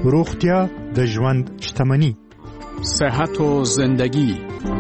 روغتیا د ژوند شتمني. صحت و زندگی.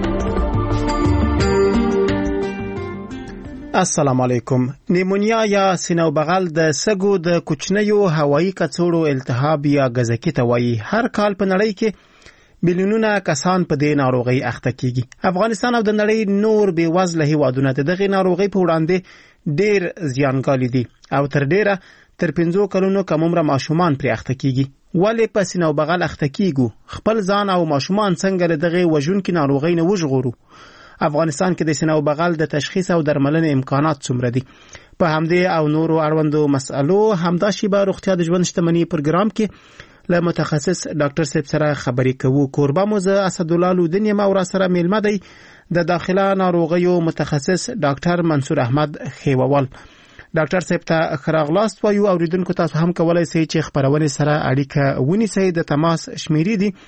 السلام علیکم. نیمونیا یا سینه بغل د سګو د کوچنیو هوایی کڅوړو التهاب یا غزکی ته وایي. هر کال په نړۍ کې میلیونونه کسان په دې ناروغي اخته کیږي. افغانستان او د نړۍ نور بې وزله هیوادونه دغه ناروغي په وړاندې ډېر زیانګالي دي او تر ډیره تر 15 کلونو کم عمره ماشومان پرې اخته کیږي. ولې په سینه بغل اخته کیږو؟ خپل ځان او ماشومان څنګه دغه وژونکي ناروغي نه وژغورو؟ افغانستان کې د سینه بغل د تشخیص او درملنې امکانات څومره دي؟ په همدې او نورو اړوندو مسألو همدا شیبه روغتیا د ژوند شتمني پروګرام کې له متخصص ډاکټر صاحب سره خبرې کوو. کوربه مو زه اسدالله لودین یم او را سره میلمه دی د داخله ناروغیو متخصص ډاکټر منصور احمد خیووال. ډاکټر صاحب ته خراغلاست وایو. اوریدونکو تاسو هم کولای شئ چې خبرونه سره اړیکه ونیسئ. د تماس شمیرې دي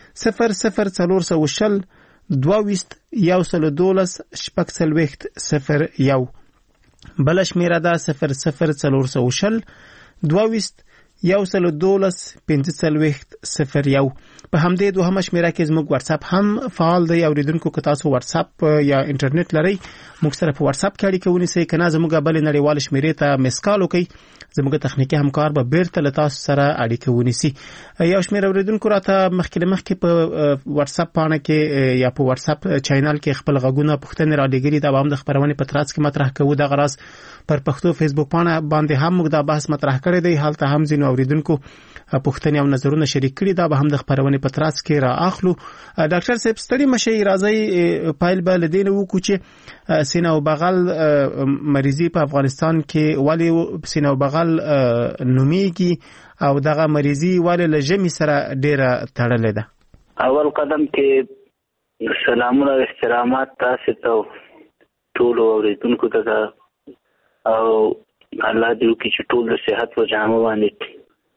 00420 22 112 شپږ 01 بل شمیره ده 00420 22 112 15 په همدې دوهمه شمیره کې زموږ واتس اپ هم فعال دی. اوریدونکو که تاسو واتس اپ یا انټرنیټ لرئ موږ سره په واتس اپ کې اړیکه ونیسئ. کنه زموږ بل نړیوال شمیرې ته مسکال وکړئ. زموږ تخنیکی همکار به بیرته له تاسو سره اړیکه ونیسي. یو شمېر اوریدونکو راته مخکې په واتس اپ باندې کې یا په واتس اپ چینل کې خپل غږونه پوښتنې را لګري. دا هم د خبرونې په ترڅ کې مطرح کوو. د غراس پر پښتو فیسبوک باندې هم موږ دا بحث مطرح کړی دی. حالته هم ځینو اوریدونکو پوښتنې او نظرونه شریک کړي. دا به هم د خبرونې په ترڅ کې را اخلو. ډاکټر صاحب ستړي مشي راځي پایل بل دین وکړو چې سینه او بغل مریضي په افغانستان کې ولې سینه او بغل نوميږي او دغه مریضي ولې لجمی سره ډیره تړلې ده؟ اول قدم کې سلامونه او احترامات تاسو ته ټول اوریدونکو ته او الله دې وکړي چې ټول د صحت په جامه باندې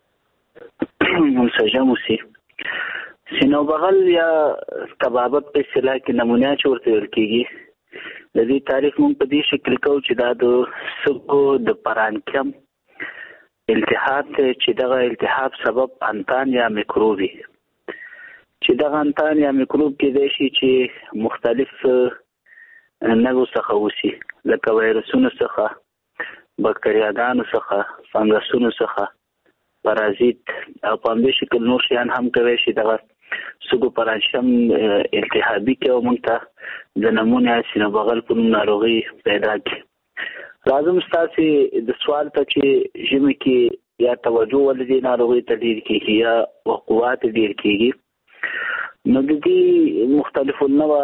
منسجم وي. سینه بغل یا تبابت په اصطلاح کې نمونه چورته ویل کېږي. د دې تعریف موږ په دې شکل کوو چې دا د سږو د پرانکیم التهاب ته چې دغه التهاب سبب انتان یا میکروبي چې دغه انتان یا میکروب کې دی چې مختلف نګو څخه وسی لکه وایرسونو څخه بکتریاګانو څخه فنګسونو څخه پارازیت او په همدې شکل نور شیان هم کوي چې دغه سږو پرانکیم التهابي کې او موږ ته د نمونه سینه بغل په نوم ناروغي پیدا کړي. لازم ستاسو د سوال ته چې ژمی کې یا توجه ولې ناروغي ته ډیر کیږي یا وقوعات ډیر کیږي. نو د دې مختلفو نوع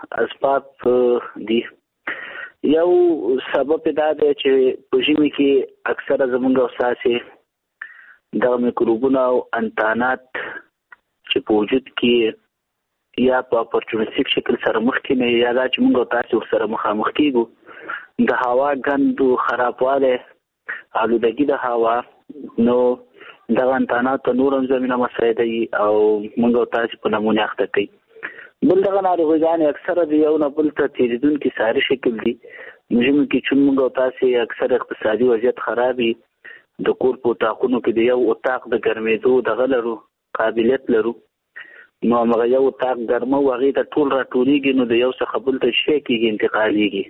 اسباب دي. یو سبب دا دی چې په ژمی کې اکثره زمونږ اساسي د میکروبونو او انتانات چې په وجود کې یا په اپورچونیسټیک شکل سره مخ کې نه یا دا چې موږ تاسو سره مخامخ کیږو د هوا ګندو خرابواله آلودګي د هوا نو د انتانات نورم زمينه مسایده او موږ تاسو په نمونه اخته کوي. بل دغه ناروغان اکثره د یو نه بل ته تیریدونکي ساري شکل دي. مهم کې چې موږ تاسو اکثر اقتصادي وضعیت خرابي د کور په تاخونو کې د یو اتاق د ګرمېدو د غلرو قابلیت لرو. نو هغه یو اتاق ګرمه وغه د ټول راټولېږي نو د یو څخه بل ته شي کېږي انتقالېږي.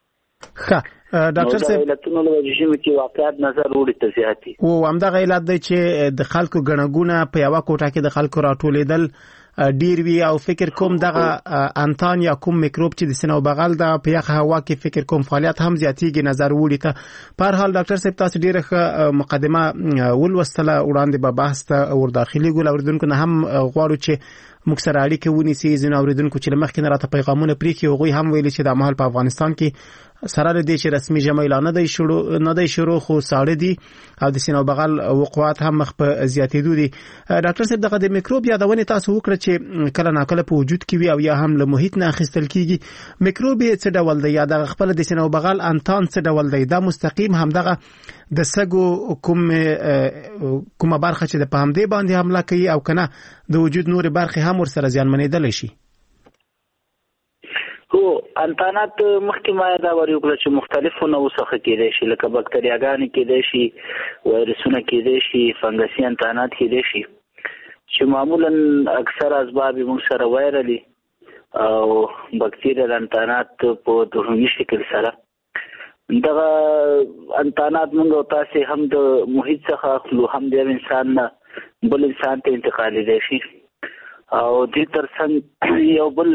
ښه ډاکټر صاحب علتونو له وجې چې واقعیت نظر وړي ته زیاتي او همدغه علت دی چې د خلکو ګڼګونه په یو کوټه کې د خلکو راټولېدل ډیر وی او فکر کوم دغه انتان یا کوم میکروب چې د سینه بغل د په یخ هوا کې فکر کوم فعالیت هم زیاتیږي نظر وړي ته. په هر حال ډاکټر صاحب تاسو ډیره مقدمه ولوستله وړاندې به بحث ته ور داخلي ګول اوریدونکو نه هم غواړو چې موږ سره اړیکه ونیسي. ځینې اوریدونکو چې مخکې راته پیغامونه پریکي هغوی هم ویلي چې د مهال په افغانستان کې سره د دې چې رسمي ژمی اعلان نه دی شروع خو ساړه دي او د سینه بغل وقوعات هم مخ په زیاتېدو دي. ډاکټر صاحب دغه د میکروب یادونه تاسو وکړه چې کله ناکله په وجود کې وي او یا هم له محیط نه اخیستل کیږي. میکروب څه ډول دی یا د خپل د سینه بغل انتان څه ډول دی؟ دا مستقیم هم دغه د سګو کومه برخه چې د پامدې باندې حمله کوي او کنه د وجود نور برخه هم ور سره زیانمنېدل شي؟ هو انتانات مخکې ما دا وری وکړه چې مختلفو نوع څخه کېدای شي لکه بکتریاګانې کېدای شي وایرسونه کېدای شي فنګسي انتانات کېدای شي. چې معمولا اکثر اسباب موږ سره وایرلي او بکتیریال انتانات په دوهمي شکل سره دغه انتانات موږ او تاسو هم د محیط څخه اخلو، هم د انسان نه بل انسان ته انتقالېدای شي. او دې ترڅنګ یو بل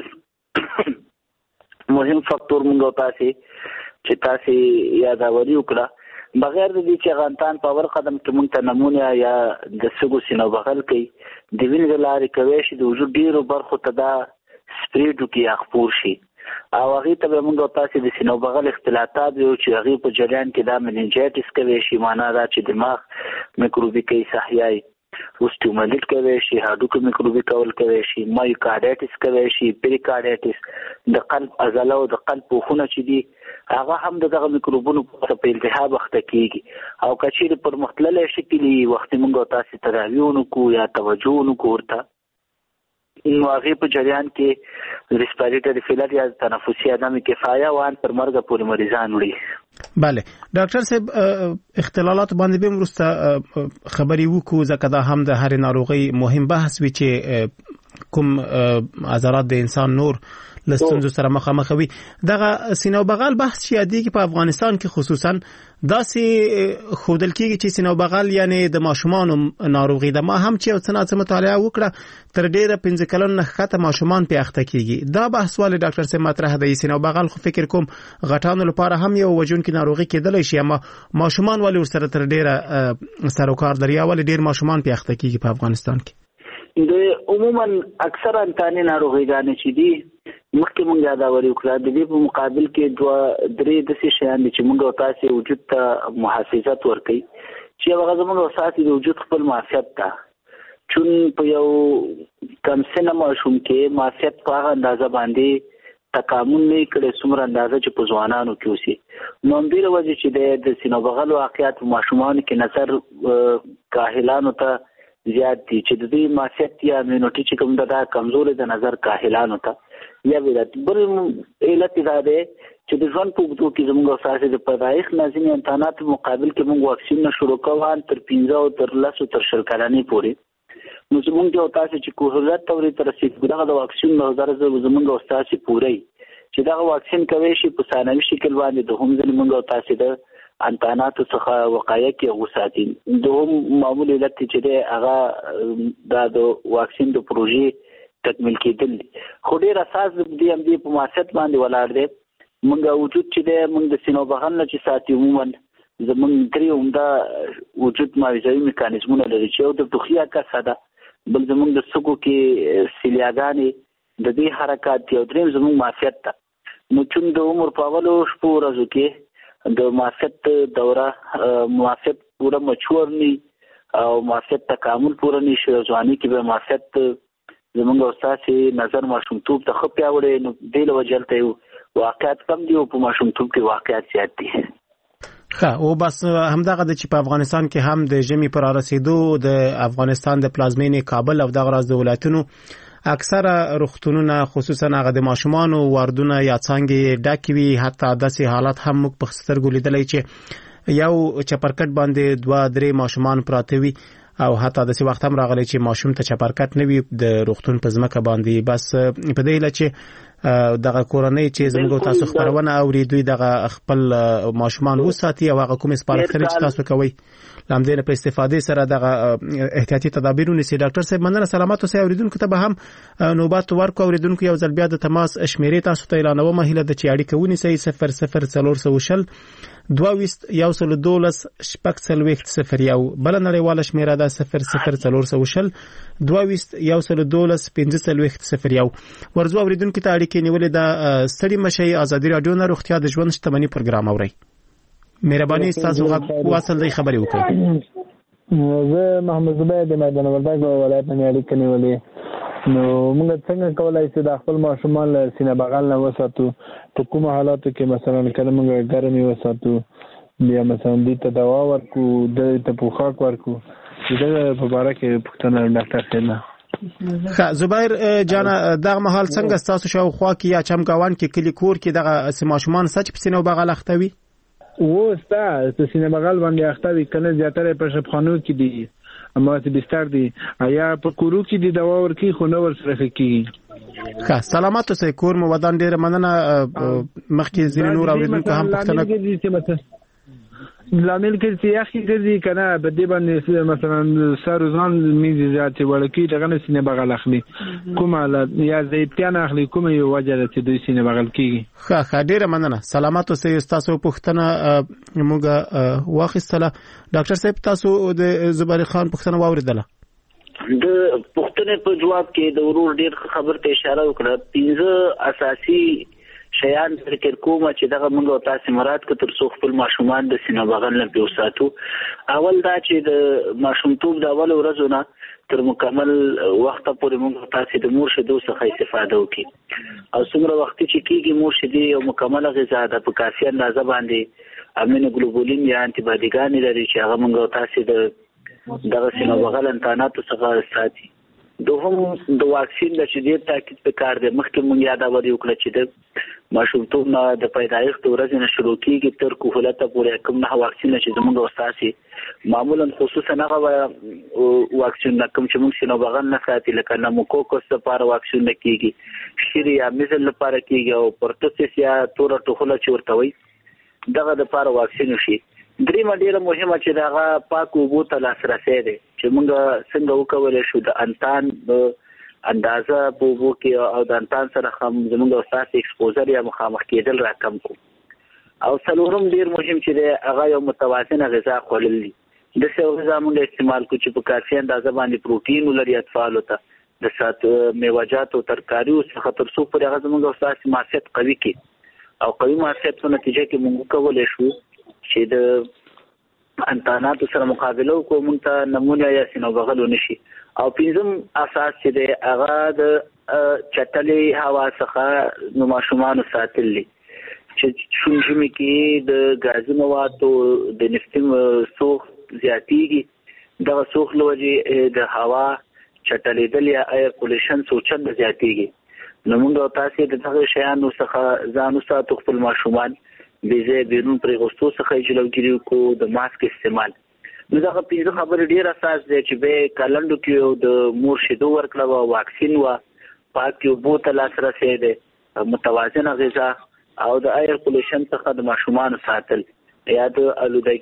مهم فاکتور موږ او تاسو چې تاسو یاداوري وکړه بغیر د دې چې غانتان په ور قدم کې موږ ته نمونه یا د سګو سینو بغل کوي د وینې لارې کوي چې د وجود ډیرو برخو ته دا سپریډ کی خپور شي او هغه ته موږ او تاسو د سینو بغل اختلاطات یو چې هغه په جریان کې دا مننجایټس کوي شي، معنا دا چې دماغ میکروبي کې صحیحي اوستیومالیټ کوي شي، هډوکو میکروبي کول کوي شي، مایوکارډایټس کوي شي، پیریکارډایټس د قلب عضله او د قلب پوښونه چې دي هغه هم دغه میکروبونو په التهاب اخته کیږي او کچېر پر مختلفه شکلي وخت موږ تاسو تراویونو کو یا توجهونو کوته نو هغه په جریان کې ریسپیریټری فیلر یا تنفسي عدم کفایه وان پر مرګ پورې مریضان وړي. بله ډاکټر صاحب اختلالات باندې به مرسته خبري وکړو ځکه دا هم د هر ناروغي مهم بحث وي چې کوم عضلات د انسان نور لستونزو سره مخامخ وي. دغه سینو بغل بحث چې یادېږي په افغانستان کې خصوصا داسې خودل کېږي چې سینو بغل یعنی د ماشومان ناروغي ده. ما هم چې یو څه مطالعه وکړه تر ډیره 15 کلن نه ښکته ماشومان په اخته کېږي. دا بحث ولې ډاکټر صاحب مطرح دی؟ سینو بغل خو فکر کوم غټانو لپاره هم یو وجونکي ناروغي کېدلی شي، اما ماشومان ولې ورسره تر ډیره سروکار لري او ولې ډیر ماشومان په اخته کېږي په افغانستان کې؟ د عموما اکثر انتاني ناروغیګانې چې دي مخکې مونږ یاداوري وکړه د دې په مقابل کې درې داسې شیان دي چې مونږ او تاسو وجود ته محافظت ورکوي چې هغه زموږ او تاسو د وجود خپل معافیت ته چون په یو کم سنه ماشوم کې معافیت په هغه اندازه باندې تکامل نه کړي څومره اندازه چې په ځوانانو کې اوسي. نو ډیره وجه چې د سینو بغل واقعیت په ماشومان کې نظر کاهلانو ته زیات دي چې د دې معافیت یا امینوټي چې کوم دا کمزوري د نظر کاهلانو ته یا ویلات بل علت دا ده چې د ژوند په وګړو کې زموږ اساسي د پیدایښت نازني انتانات مقابل کې موږ واکسین شروع کوو تر 15 او تر 10 تر 20 کلنۍ پورې. نو زموږ یو تاسو چې کوهلت توري تر رسیدو دغه د واکسین نو درځي زموږ اساسي پوري چې دغه واکسین کوي شي په ثانوي شکل باندې د هم زموږ تاسو د انتاناتو څخه وقایه کې غوساتي دوه معمولی علت چې ده هغه د واکسین د پروژې تکمیل کېدل. خو ډیر اساس د دې هم دی په ماسټ باندې ولاړ دی. موږ وجود چې ده موږ د سینو بغل نه چې ساتي عموما زموږ درې عمده وجود معاوضوي میکانیزمونه لري چې یو د ټوخیا کسه ده، بل زموږ د سږو کې سیلیاګانې د دې حرکات یو دریم زموږ معافیت ته. نو چون د عمر په اولو شپو ورځو کې د معافیت دوره معافیت پورا مچور نی او معافیت تکامل پورا نشي، ځواني کې به معافیت زمونږ استاسي نظر ماشومتوب ته خپیا وړي. نو د لوجلته یو واقعیت کم دی او په ماشومتوب کې واقعیت زیات دي. او بس همدغه د چې په افغانستان کې هم د ژمي پر رسیدو د افغانستان د پلازمینې کابل او دغه راز د ولایتونو اکثره روغتونونه خصوصا هغه د ماشومان او واردونه یا څنګه ډاکوي، حتی داسې حالات هم موږ په سترګو لیدلای چې یو چپرکټ باندې 2-3 ماشومان پراته وي او حتی داسې وخت هم راغلی چې ماشوم ته چپرکټ نه وي د روغتون په ځمکه باندې. بس په دې لچ دغه کورنۍ چې زموږ تاسو خبرونه اوري دوی دغه خپل ماشومان وساتي او هغه کوم سپارښتنې چې تاسو کوي لامدینه په استفاده سره دغه احتیاطي تدابیر ونیسي. ډاکټر صاحب مننه، سلامات اوسئ. اوریدونکو ته به هم نوبات ورکو. اوریدونکو یو ځل بیا د تماس شمیرې تاسو ته اعلانوم، هیله د چې اړیکه ونیسئ 00400 22 112 شپږ بل نړیواله شمیره ده 00400 22 112 15 ورځو. اوریدونکو ته اړیکې نیولې د ستړي مشي ازادي رادیو نه روغتیا د ژوند شتمنۍ پروګرام اوري. مهرباني تاسو واصل دی خبري وکړئ. زه محمد زبیر د میدان وردګ ولایت نه اړیکې نیولې. نو موږ څنګه کولای شو د خپل ماشومان له سینه بغل نه وساتو؟ په کوم حالاتو کې مثلا کله موږ ګرمي وساتو، بیا مثلا دې ته دوا ورکو، دې ته پوښاک ورکو، دا په اړه کې پوښتنه ډاکټر صاحب. زبیر جان دغه محل څنګه تاسو شاو خوا کې یا چمګاوان کې کلی کور کې دغه ماشومان سچ په سینه بغل اختوي؟ و ستا سینه بغل باندې اختوي کنه زیاتره په شپخانو کې دي اماته بستر دي یا په کورو کې د دوا ورکی خو نو ور سره کیږي. ښه سلامات اوسئ کور مو ودان ډیره مننه. مخکې ځینې نور اوریدونکو هم پوښتنه لامل کې چې اخی ګرځي کنه په دې باندې مثلا سر ځان میږي ذات ورکی دغه نه سینه بغل اخلي کومه یا زیتیان اخلي کومه یو وجه ده چې دوی سینه بغل کیږي. ښه ډیره مننه. سلامات اوسئ. تاسو پوښتنه موږ واخیستله. ډاکټر صاحب تاسو د زبیر خان پوښتنه واوریدله؟ د پوښتنې په جواب کې د ورور ډیر خبر ته اشاره وکړه. 15 اساسي شیان ذکر کوم چې دغه موږ تاسو مراد ک تر څو خپل ماشومان د سینه بغل نه پیوساتو. اول دا چې د ماشومتوب د اول ورځو نه تر مکمل وخت پورې موږ تاسو د مور شیدو څخه استفاده وکړي او څومره وخت چې کیږي مور شیدې یو مکمل غذا ده په کافي اندازه باندې امینو ګلوبولین یا انټي باډیګان لري چې هغه موږ تاسو د دغه سینه بغل انتاناتو څخه ساتي. دوهم د واکسین د شدید تاکید په کار دی. مخکې مونږ یادونه وکړه چې د ماشومتوب نه د پیدایښت ورځې نه شروع کیږي تر کهولت پورې کوم نه واکسین چې زموږ استاسي معمولا خصوصا هغه واکسین کوم چې موږ سینه بغل نه ساتي لکه نموکوکس لپاره واکسین کیږي، شری یا میزل لپاره کیږي او پرتوسیس یا تور ټوخله چې ورته وي دغه لپاره واکسین شي. درېمه ډیره مهمه چې دغه پاک اوبو ته لاسرسی دی چې موږ څنګه وکولای شو د انتان اندازه په اوبو کې او د انتان سره هم زموږ استاد ایکسپوزر یا مخامخ کېدل راکم کو. او څلورم ډیر مهم چې دی هغه یو متوازنه غذا خورل دي. د څه غذا موږ استعمال کو چې په کافي اندازه باندې پروتین ولري اطفالو ته د سات میوه‌جات او ترکاریو څخه تر څو پر هغه زموږ استاد معافیت قوي کی او قوي معافیت په نتیجه کې موږ کولای شو چې د انتاناتو سره مقابله وکړو موږ ته نمونه یا سینه بغل ونشي. او پنځم اساس چې د هغه د چټلې هوا څخه نو ماشومان ساتل دي چې شونجمې کې د غازي موادو د نفتي سوخ زیاتېږي. دغه سوخ لوجه د هوا چټلېدل یا ایر پولیشن سوچند زیاتېږي. نو موږ تاسو د دغه شیانو څخه ځان ساتو خپل ماشومان بیزه بیرون پر غوستو څخه جلوګیری کو د ماسک استعمال. نو دا په خبره ډیر اساس دی چې به کلندو کې د مور شیدو ورکړه او واکسین وا پاک یو بوتل لاسرسي دی متوازنه غذا او د ایر پولیشن څخه د ماشومان ساتل یا د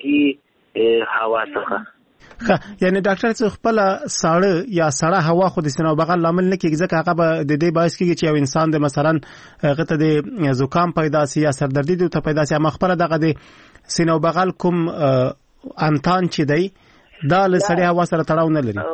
الودګي هوا څخه. یعنی ډاکټر څه خپل ساړه یا سړه هوا خو د سینه بغل لامل نه کیږي ځکه هغه به د دې باعث کیږي چې یو انسان د مثلا هغه ته د زکام پیدا سي یا سردردي ته پیدا سي. اما خپل دغه د سینه بغل کوم انتان چې دی دا له سړې هوا سره تړاو نه لري.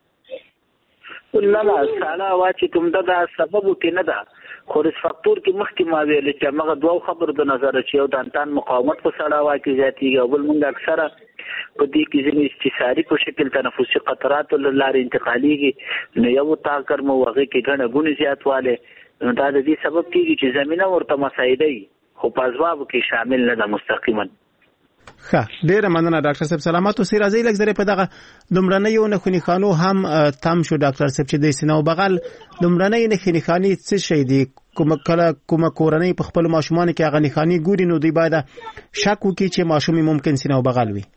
لا سړه هوا چې کوم دا سبب کې نه ده خو د فاکتور کې مخکې ما ویل چې موږ دوه خبر د نظر چې یو د انتان مقاومت په سړه هوا کې زیاتېږي او بل موږ اکثره په دې کې ځینې استثاري په شکل تنفسي قطرات لارې انتقالېږي نو یو تاکر مو هغه کې ګڼه ګونې زیاتواله نو دا د دې سبب کېږي چې زمينه ورته مساعده خو په اسباب کې شامل نه ده مستقیما. ډیره مننه ډاکټر صاحب. سلامات اوسئ. راځي لږ زره په دغه لمړنۍ نخونی خانو هم تم شو ډاکټر صاحب چې د سینه بغل لمړنۍ نخونی خاني څه شي دي کومه کورنۍ په خپل ماشومان کې هغه نخاني ګوري نو دوی باید شک وکړي چې ماشوم ممکن سینه بغل وي.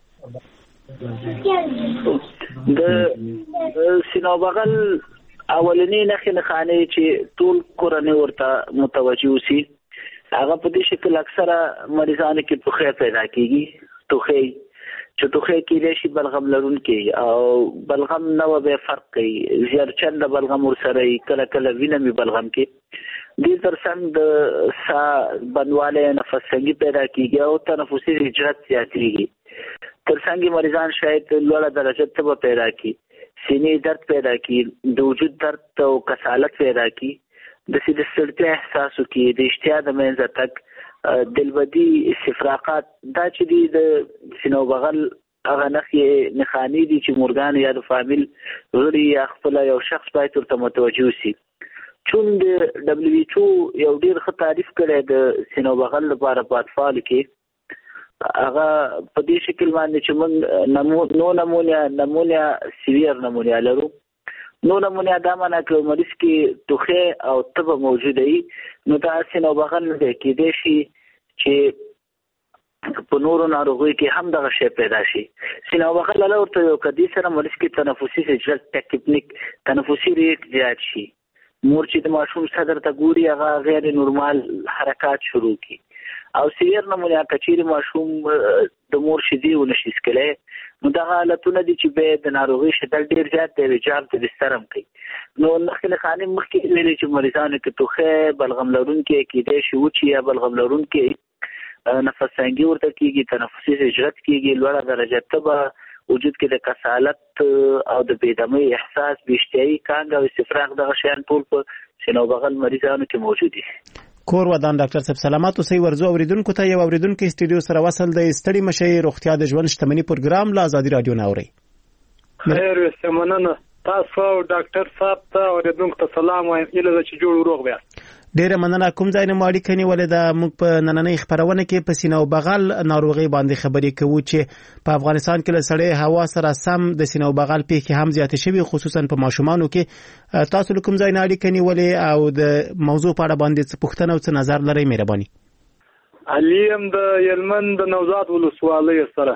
د سینه بغل اولنی نخونی خاني چې ټول کورنۍ ورته متوجه وسی هغه په دې شکل اکثره مریضانو کې ټوخی پیدا کیږي. ټوخی چې ټوخی کېدای شي بلغم لرونکي او بلغم نو به فرق کوي زیرچند بلغم ورسره کله کله وینمي بلغم کې دې ترڅنګ د سا بندواله نفس څنګه پیدا کیږي او تنفسي رجحت زیاتېږي. ترڅنګ مریضان شاید لوړه درجه ته پیدا کی سینې درد پیدا کی د وجود درد او کسالت پیدا کی د سړتیا احساسو کې د اشتها د منځ تک دلبدي استفراقات دا چې د سینه بغل هغه نخاني دي چې مورګان یا د فامیل غړي یا خپل یو شخص باید ورته متوجه شي. چون د دبليو ایچ او یو ډیر ښه تعریف کړی د سینه بغل لپاره په اطفال کې هغه په دې شکل باندې چې موږ نمونیا سیویر نمونیا لرو. نو نمونه دا معنا چې مریض کې ټوخی او تبه موجوده وي نو دا سینه بغل نه کېدای شي چې په نورو ناروغیو کې هم دغه شی پیدا شي. سینه بغل له ورته یو کدي سره مریض کې تنفسي سجلت ټیکنیک تنفسي ریټ زیات شي. مور چې د ماشوم صدر ته ګوري هغه غیر نورمال حرکات شروع کی او سیر نمونه کچيري ماشوم د مور شدي ونشي سکله نو دغه حالتونه دي چې به د ناروغي شدت ډیر زیات دی جام ته بسترم کوي. نو نخله خانه مخکې ویلي چې مریضانو کې توخه بلغم لرونکي کې د شوچ یا بلغم لرونکي نفس تنګي ورته کیږي تنفسي سجلت کیږي لوړه درجه تبه وجود کې د کسالت او د بيدمي احساس بيشتهي کانګ او استفراغ دغه شیان ټول په سینو بغل مریضانو کې موجود دي. کور ودان ډاکټر صاحب سلامات اوسئ. ورزو اوریدونکو ته یو اوریدونکو استودیو سره وصل د ستړي مشي روغتیا د ژوند شتمنۍ پروګرام لا آزادي رادیو ناوري. خیر سمننه تاسو ډاکټر صاحب ته اوریدونکو ته سلام وایم اله چې جوړ روغ بیا. ډیره مننه. کوم ځای نه ماړی کني ولې د موږ په نننۍ خبرونه کې په سینو بغل ناروغي باندې خبرې کوو چې په افغانستان کې له سړې هوا سره سم د سینو بغل پیښې هم زیات شوي خصوصا په ماشومانو کې. تاسو کوم ځای نه اړی کني ولې او د موضوع په اړه باندې څه پوښتنه او څه نظر لرئ مهرباني. علیم د یلمن د نوزاد ولسوالۍ سره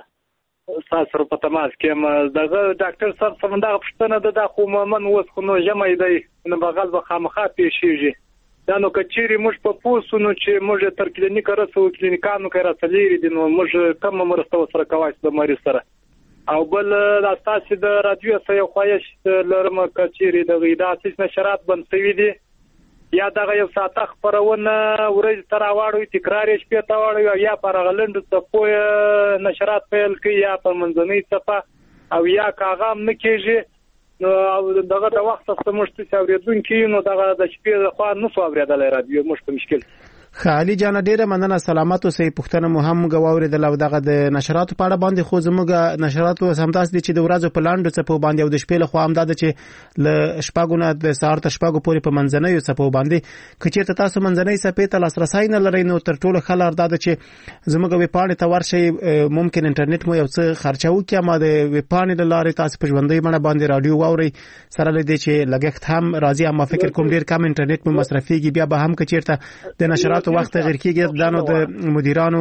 سره په تماس کې دغه ډاکټر صاحب څنګه پښتنه د قوممن وس خو نو جمع دی نه بغل به خامخا پیښیږي دا نو کچيري موږ په پوسونو چې موږ تر کلینیک رسو کلینیکانو کې راځلې دي نو موږ کوم مرسته سره کوي د مریض سره او بل د اساس د رادیو سره خواهش لرم کچيري د غیداسیس نشرات بند شوی دي یا دغه یو ساعت خبرونه ورځ تر واړو تکرار شپې تا واړو یا پر غلند څخه نشرات پیل کوي یا په منځنۍ صفه او یا کاغام نه کیږي نو دغه د وخت څخه مشته اوریدونکو نو دغه د شپې خو نه سو اوریدل رادیو مشته مشکل. خالي جان ډیره مننه سلامات اوسئ. پښتنه مو هم غواړي د لو دغه د نشرات په اړه باندې خو زموږ نشرات همداس دي چې د ورځو په لاندو څپو باندې او د شپې له خوا هم د چې ل شپګونه د سهار ته شپګو پورې په منځنۍ څپو باندې کچې تاسو منځنۍ څپې ته لاسرسي نه لرئ نو تر ټولو خلار د چې زموږ ویپاڼې ته ورشي ممکن انټرنیټ مو یو څه خرچاو کې ما د ویپاڼې د لارې تاسو په ژوندۍ مړه باندې رادیو واوري سره لدی چې لګښت هم راځي اما فکر کوم ډیر کم انټرنیټ مو مصرفيږي بیا به هم کچېرته د نشرات وخت غیر کېږي دانو د مدیرانو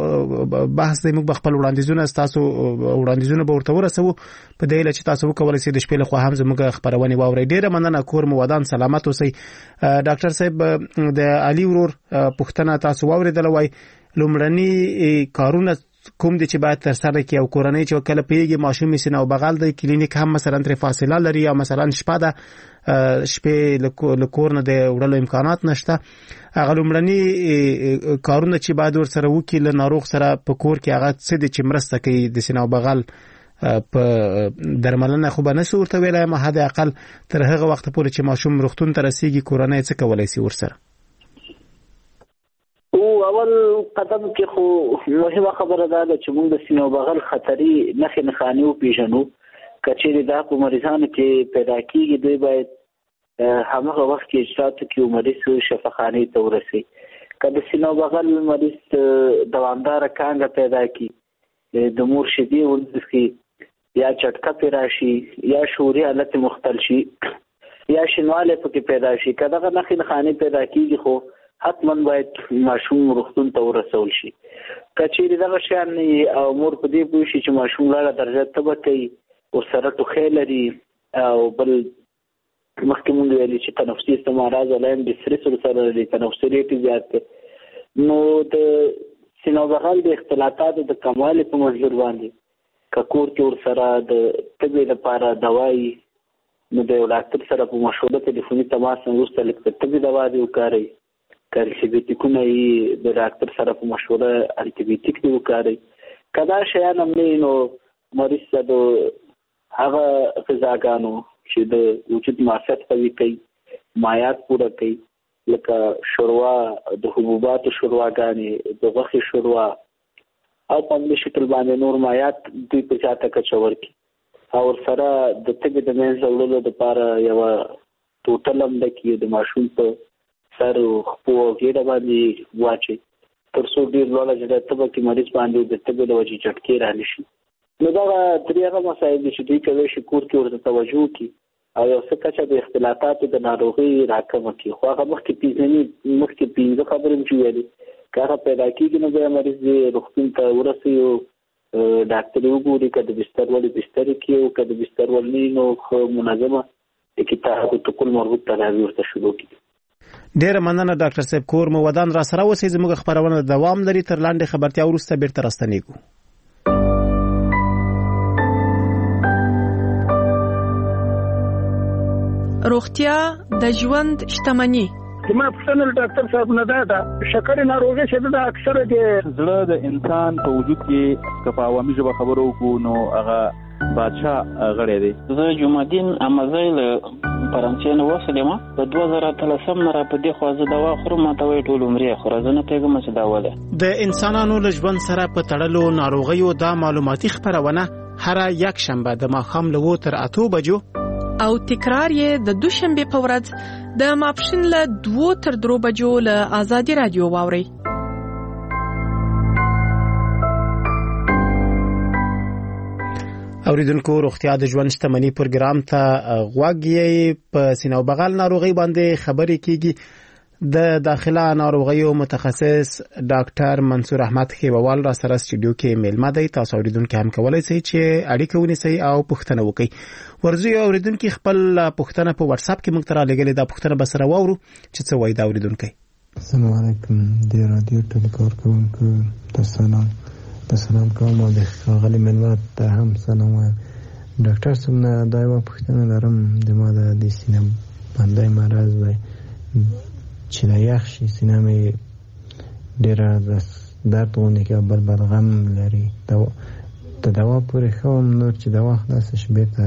بحث د موږ خپل وړاندیزونه تاسو وړاندیزونه به ورته ورسو په دې لچ تاسو وکولای شئ د شپې له خوا هم زموږ خبرونه واوري. ډیره مننه. کور مو ودان سلامات اوسئ. ډاکټر صاحب د علي ورور پښتنه تاسو واوریدل وای لومړني کارونه کوم دي چې باید تر سره کې او کورنۍ چې کله پیږي ماشوم سینه او بغل د کلینیک هم مثلا تر فاصله لري یا مثلا شپه لکور نه د وړلو امکانات نشته هغه لومړني کارونه چې باید ور سره وکړي له ناروغ سره په کور کې هغه څه دي چې مرسته کوي د سینه او بغل په درملنه خو به نه ورته ویلای ما حد اقل تر هغه وخت پورې چې ماشوم روغتون ته رسیږي کورنۍ څه کولای شي ور سره. او اول قدم کې خو مهمه خبره ده چې موږ د سینو بغل خطري نخې نښانې وپېژنو. کچېرې دا په مریضانو کې پیدا کېږي دوی باید همغه وخت کې اجراتو کې مریض شفاخانې ته ورسي. که د سینو بغل مریض دوامداره کانګه پیدا کړي د مور شیدې ورڅخي یا چټکه پې راشي یا شعوري حالت مختل شي یا شینواله پکې پیدا شي که دغه نښې نښانې پیدا کېږي خو حتما باید ماشوم روغتون ته ورسول شي. که چیرې دغه شیان او مور په دې پوه شي چې ماشوم لاره درجه تبه کوي او سره ټوخی لري او بل مخکې مونږ ویلي چې تنفسي استمرار علائم ډسټرس سره لري تنفسي ریټ زیات دی نو د سینو بغل د اختلاطاتو د کموالي په منظور باندې که کور کې ورسره د تبې لپاره دوایي نو د یو ډاکټر سره په مشوره تلیفوني تماس وروسته لږ د تبې دوا دې وکاروئ. که انټيبیوټیکونه یې د ډاکټر سره په مشوره انټيبیوټیک دې وکاروئ. که دا شیان هم نه نو مریض ته د هغه غذاګانو چې د وجود معافیت قوي کوي مایعات پوره کوي لکه شوروا د حبوباتو شورواګانې د غوښې شوروا او په همدې شکل باندې نور مایعات دوی په زیاته کچه ورکړي او ورسره د تبې د منځه وړلو دپاره یوه ټوټل هم ډکي د ماشوم په سر خپو او ګېډه باندې واچي تر څو ډېر لوړه جګه تبه کې مریض باندې د تبې له وجې چټکې رانه شي. نو دغه درې هغه مسایل دي چې دوی کولی شي کور کې ورته توجه وکړي او یو څه کچه د اختلاطاتو د ناروغۍ راکمه کړي. خو هغه مخکې 15 خبرې مې چې ویلې کله پیدا کیږي نو به مریض روغتون ته ورسېږي ډاکټر وګوري کله بستر ولې بستر کې او کله بستر ولې نو خو منظمه کتاب ته کول مربوط تدابیر ورته شروع کړي. ډیر مننه ډاکټر صاحب کور مو ودان را سره اوسې زموږ خبرونه دوام لري تر لاندې خبرتیا وروسته بیرته راستنیږو. روغتیا د ژوند شتمني. زما پښتنه ډاکټر صاحب نه ده شکر ناروغي چې د اکثره د زړه د انسان په وجود کې په عوامي ژبه خبرو کو نو هغه بادشاہ غړی دی. زه جمعدین امازی له فرانسې نه وسلم په 2013 نه را په دې خوازه دوا خورم ته وی ټول عمرې خو راځنه پیغام چې دا وله د انسانانو له ژوند سره په تړلو ناروغیو دا معلوماتي خبرونه هر یک شنبه د ماښام له 2 تر 8 بجو او تکرار یې د دوشنبه په ورځ د ماپښین له 2 تر 3 بجو له آزادي رادیو واوري. اوریدونکو روغتیا د ژوند شتمني پروګرام ته غوږی په سینه او بغل ناروغي باندې خبرې کیږي. د داخله ناروغیو متخصص ډاکټر منصور احمد خیوال را سره سټوډیو کې میلمه دی. تاسو اوریدونکو هم کولای شئ چې اړیکه ونیسئ او پوښتنه وکړئ. ورځي اوریدونکو خپل پوښتنه په واتس اپ کې موږ ته را لګلې دا پوښتنه به سره واورو چې څه وایي دا اوریدونکو. السلام علیکم د رادیو ټلیکار کوونکو سلام کوم او د غلي منوات ته هم سلام وایم. ډاکټر څنګه دا یو پوښتنه لرم د ما د سینې باندې مرز دی چې لا یخ شي سینه مې ډېره درد ونه کې بلغم لري د دوا پورې خوم نور چې دوا خلاص شي بیرته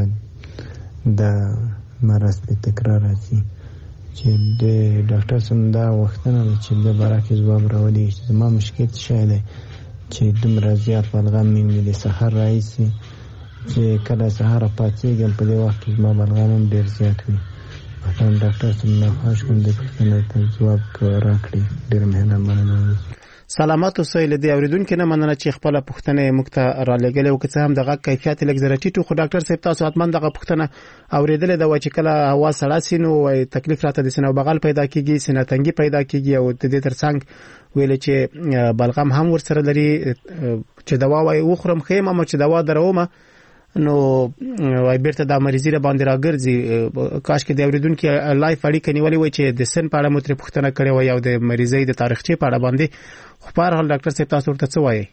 د مرز په تکرار راځي چې د ډاکټر څنګه دا وختونه چې د برعکس ځواب راوړي چې ما مشکل شي چې دومره زیات بلغم مې د سحر راځي چې کله سحر پاتېږم په دې وخت کې ما بلغم ډېر زیات وي. ډاکټر څنګه خواهش کوم د پوښتنې ته ځواب راکړي. ډېر مهربانه. سلامات اوسئ. له دې اوریدونکو نه مننه چې خپل پوښتنه موږ ته را لګلې او که څه هم دغه کیفیت لږ زره ټیټ خو ډاکټر صاحب تاسو حتمان دغه پوښتنه اوریدلې ده چې کله هوا سړه شي نو تکلیف راته د سینې بغل پیدا کیږي سینې تنګي پیدا کیږي او د دې ترڅنګ ویل چې بلغم هم ورسره لري چې دوا وای وخورم خېمه ما چې دوا درومه نو وای بیرته د مریضی را باندې راګرځي. کاش کې د اوریدونکو لایف اړیکه نیولې وای چې د سن په اړه مو تر پوښتنه کړې وای او د مریضۍ د تاریخچې په اړه باندې. خو په هر حال ډاکټر صاحب تاسو ورته څه وایي؟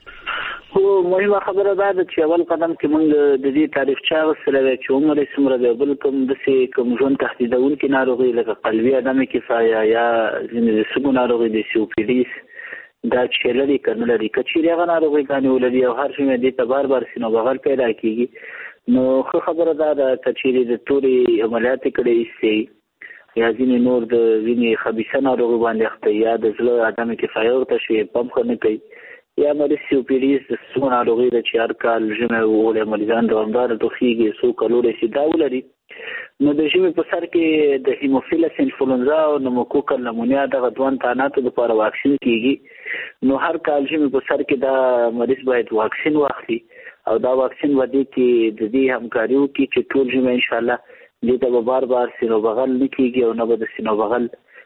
خو مهمه خبره ده چې اول قدم کې موږ د دې تاریخچه وسره چې عمر سمره به بل کوم د سي کوم ژوند تهدیدونکو ناروغي لکه قلبي عدم کفایه یا د سګو ناروغي د سیوپیډیس دا چې لري کنه لري کچې هغه ناروغي غانې ولري او هر شي دې ته بار سينو بغل پیدا کیږي نو خو خبره ده چې د توري عملیات کړي سي یا ځینې نور د وینې خبيثه ناروغي باندې اخته یا د زړه عدم کفایه ورته شي پمپ خنه کوي یا مریض سیوپیډیس د سګو ناروغي د چار کال ژمه ولې مریضان دوامدار توخیږي سو کلوري سي دا ولري نو د ژمه په سر کې د هیموفیلس انفلوئنزا او نموکوکل نمونیا د غدوان تاناتو لپاره واکسین کیږي نو هر کال ژمه په سر کې دا مریض باید واکسین واخلي او دا واکسین ودی کې د دې همکاریو کې چې ټول ژمه ان شاء الله دې ته بار سینو بغل نکېږي او نه به د سینو بغل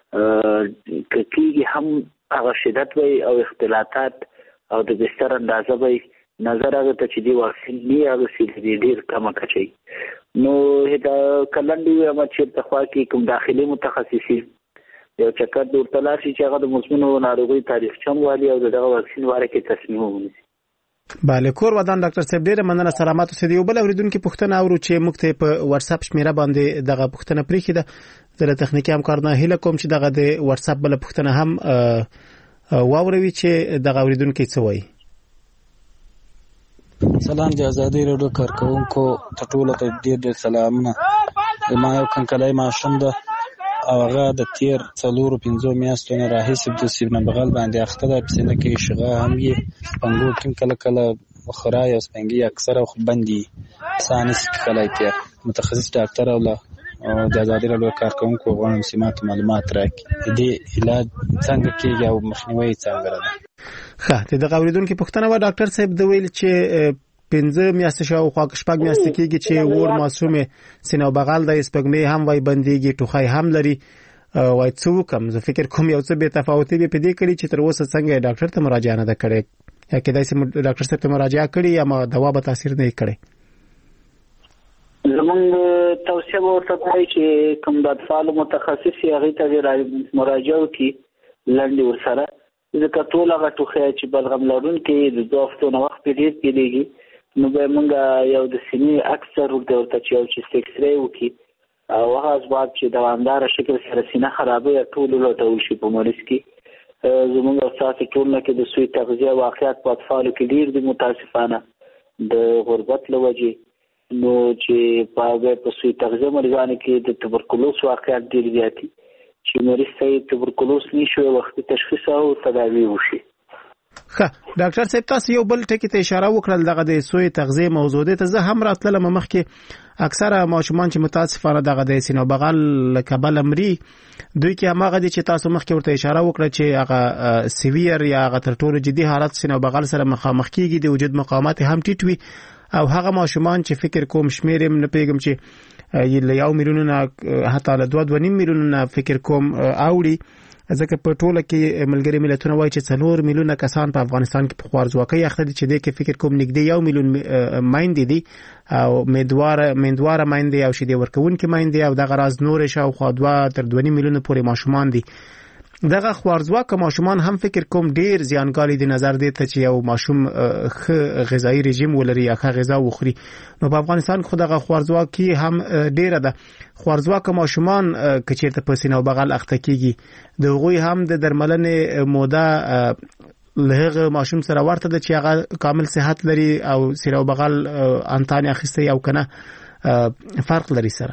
کېږي هم هغه شدت وي او اختلاطات او د بستر اندازه وي نظر هغه ته چې دی واکسین نه هغه سي ډېر کم کچي نو دا کلندې ما چې تخوا کې کوم داخلي متخصصین یو چکر د ورتلاشي چې هغه د مزمنو ناروغي تاریخ چم والی او دغه واکسین واره کې تصمیم ونیسي. بله کور ودان ډاکټر صاحب ډیره مننه سلامات اوسئ. یو بل اوریدونکو پوښتنه اورو چې موږ ته په واتس اپ شمیره باندې دغه پوښتنه پریخي ده د تخنیکی همکارانو هیله کوم چې دغه د واتس اپ بل پوښتنه هم واوروي چې دغه اوریدونکو څه وایي. سلام د آزادۍ رادیو کارکونکو ټولو ته ډېر سلامونه. ما یو کنکلای ماشوم ده او هغه د تیر 4-5 میاشتو نه راهیسې د سینه بغل باندې اخته ده پسینه کې شغه هم یې پنګو کې کله خورای او سپنګي اکثره خو بندي سانس کله ته متخصص ډاکټر او د آزادۍ رادیو کارکونکو غواړم سمات معلومات راکړي دې علاج څنګه کېږي او مخنیوي څنګه ده. ښه دغه اوریدونکو پوښتنه و ډاکټر صاحب د ویل چې 15 میاشتې شاو خو شپږ میاشتې کېږي چې ور معصومه سینه بغل د سپګمې هم وای بنديږي ټوخای هم لري وای څو کم زه فکر کوم یو څه به تفاوتي به پدې کړی چې تر اوسه څنګه ډاکټر ته مراجعه نه کړې یا کله چې ډاکټر سره ته مراجعه کړې یا ما دوا به تاثیر نه کړي. زمونږ توصیه ورته کوي چې کوم د اطفال متخصص هغه ته مراجعه وکړي لاندې ورسره ځکه ټول هغه ټوخی چې بلغم لرونکي د 2 هفتو نه وخت ډېر کېږي نو به موږ یو د سینې اکثر ورته چې یو چیست ایکسرې وکړي او هغه اسباب چې دوامدار شکل سره سینه خرابوي ټول لټول شي په مریض کې. زموږ اساسي ټولنه کې د سوی تغذیه واقعیت په اطفالو کې ډېر دي متاسفانه د غربت له وجې نو چې په سوی تغذیه مریضانو کې د توبرکلوز واقعیت ډېر زیات دي چې مریض ته توبرکلوز نشي وختي تشخیص او تداوی وشي. ښه ډاکټر صاحب تاسو یو بل ټکی ته اشاره وکړل دغه د سوی تغذیه موضوع ده ته زه هم راتلم مخکې اکثره ماشومان چې متاسفانه دغه د سینو بغل کبل امري دوی کې هغه دي چې تاسو مخکې ورته اشاره وکړه چې هغه سیویر یا هغه تر ټولو جدي حالت سینو بغل سره مخامخ کیږي د وجود مقاومت هم ټیټ وي او هغه ماشومان چې فکر کوم شمیر نه پیګم چې یو میلیون حتی له 2.5 میلیون فکر کوم اوړي ځکه په ټوله کې ملګری ملتونه وایي چې 4 میلیونه کسان په افغانستان کې په خوارځواکۍ اخته دي چې د کې فکر کوم نږدې 1 میلیون مایندې دي او مندواره مایندې او شیدې ورکوونکې مایندې او دغه راز نور شاوخوا 2 تر 2 میلیونه پورې ماشومان دي. دغه خوارځواکه ماشومان هم فکر کوم ډیر زیانګالي دي نظر دی ته چې یو ماشوم غذایی رژیم ولري یا غذا وخوري نو په افغانستان کې خدغه خوارځواکي هم ډیره ده. خوارځواکه ماشومان کچېرته په سینو بغل اخته کیږي دغه هم د درملنې موده له ماشوم سره ورته ده چې هغه کامل صحت لري او سینو بغل انتاني اخیسته او کنه فرق لري سره.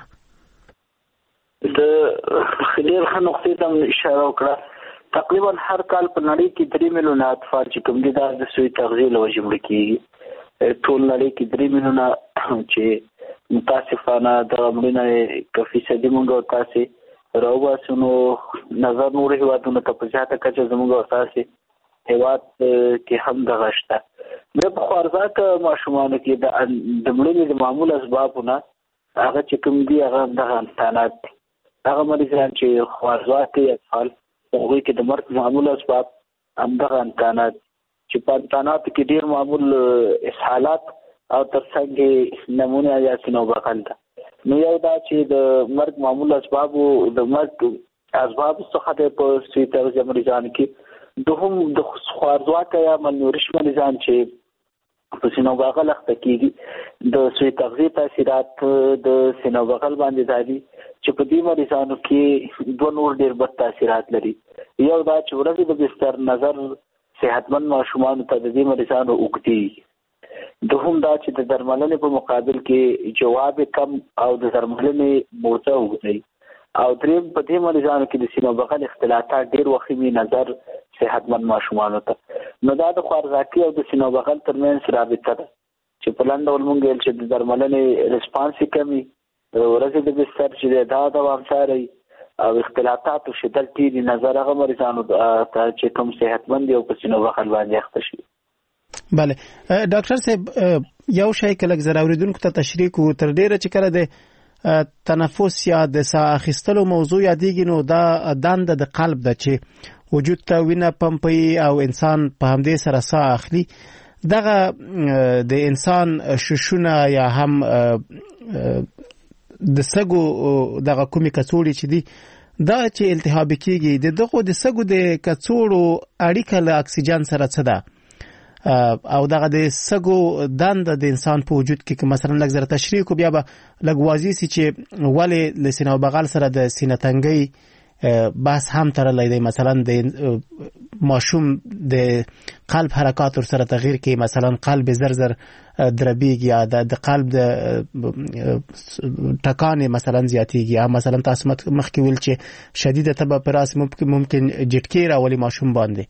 د خلیر خان نقطې ته اشاره وکړه تقریبا هر کال په نړۍ کې 3 میلیونه اطفال چې کوم دي د سوی تغذیه له وجې مړه کیږي. ټول نړۍ کې 3 میلیونه چې متاسفانه د مړینې کافي صدې مونږ تاسو راوباسو نو نظر نور هیوادونو ته په ځاته کچه زموږ اساسي هیواد کې هم دغه شته. د خوارځواکه ماشومانو کې د مړینې د معمول اسبابونه هغه چې کوم دي هغه دغه امتحانات هغه مریضان چې خوارځواکه اطفال هغوی کې د مرګ معمول اسباب همدغه امتحانات چې په امتحاناتو کې ډېر معمول اسهالات او ترڅنګ نمونه یا سینو بغل ده. نو یو دا چې د مرګ معمول اسبابو د مرګ اسباب څخه په سوی تغذیه مریضان کې دوهم د خوارځواکه یا مالنورش مریضان چې په سینو بغل اخته کیږي د سوی تغذیه تاثیرات د سینو بغل باندې دادي چې په دې مریضانو کې دوه نور ډېر بد تاثیرات لري. یو دا چې ورځې د بستر نظر صحتمند ماشومانو ته د دې مریضانو اوږدي. دوهم دا چې د درملنې په مقابل کې جواب کم او د درملنې موده اوږدي. او دریم په دې مریضانو کې د سینو بغل اختلاطات ډېر وخیمي نظر صحتمند ماشومانو ته. نو دا د خوارځواکۍ او د سینو بغل ترمنځ رابطه ده چې په لنډ ډول مونږ ویل چې د درملنې ریسپانس کمی ورځې د بستر چې دا دوامداري او اختلاطات او شدت ډېر نظر هغه مریضانو ته چې کوم صحتمند او په سینو بغل باندې اخته شي. بله ډاکټر صاحب یو شی کله ضروریدونکو ته تشریح کو تر ډیره چې کله د تنفس یا د ساه اخیستلو موضوع یادېږي نو دا دند د قلب ده چې وجود ته وینه پمپي او انسان په همدې سره ساه اخلي. دغه د انسان ششونه یا هم د سګو دغه کومي کڅوړي چې دي دا چې التهاب کیږي دغه د سګو د کڅوړو اړیکه له اکسیجن سره څه ده او دغه د سګو دند د انسان په وجود کې مثلا لږ زره تشریح کو بیا به لږ واضح سي چې ولې د سینو بغل سره د سینه تنګي بس هم ترلای دی مثلا د ماشوم د قلب حرکات سره تغییر کې مثلا قلب زر دربیږي یا د قلب د ټکان مثلا زیاتیږي یا مثلا تاسو مخکې ویل چې شدید تبه پراس ممکن جټکی راولي ماشوم باندې.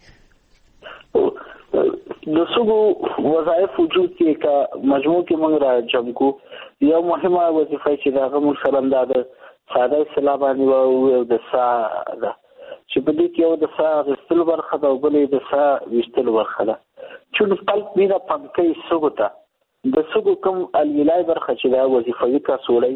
د سګو وظایف وجود کې کا مجموع کې موږ را جمع کو یو مهمه وظیفه چې دا غو سلام دا ساده اصطلاح باندې او د سا ده چې په دې کې یو د سا غستل برخه ده او بلې د سا وشتل برخه ده چې د قلب مینا پمکې سګو ته د سګو کوم الویلای برخه چې دا وظیفوي کا سولې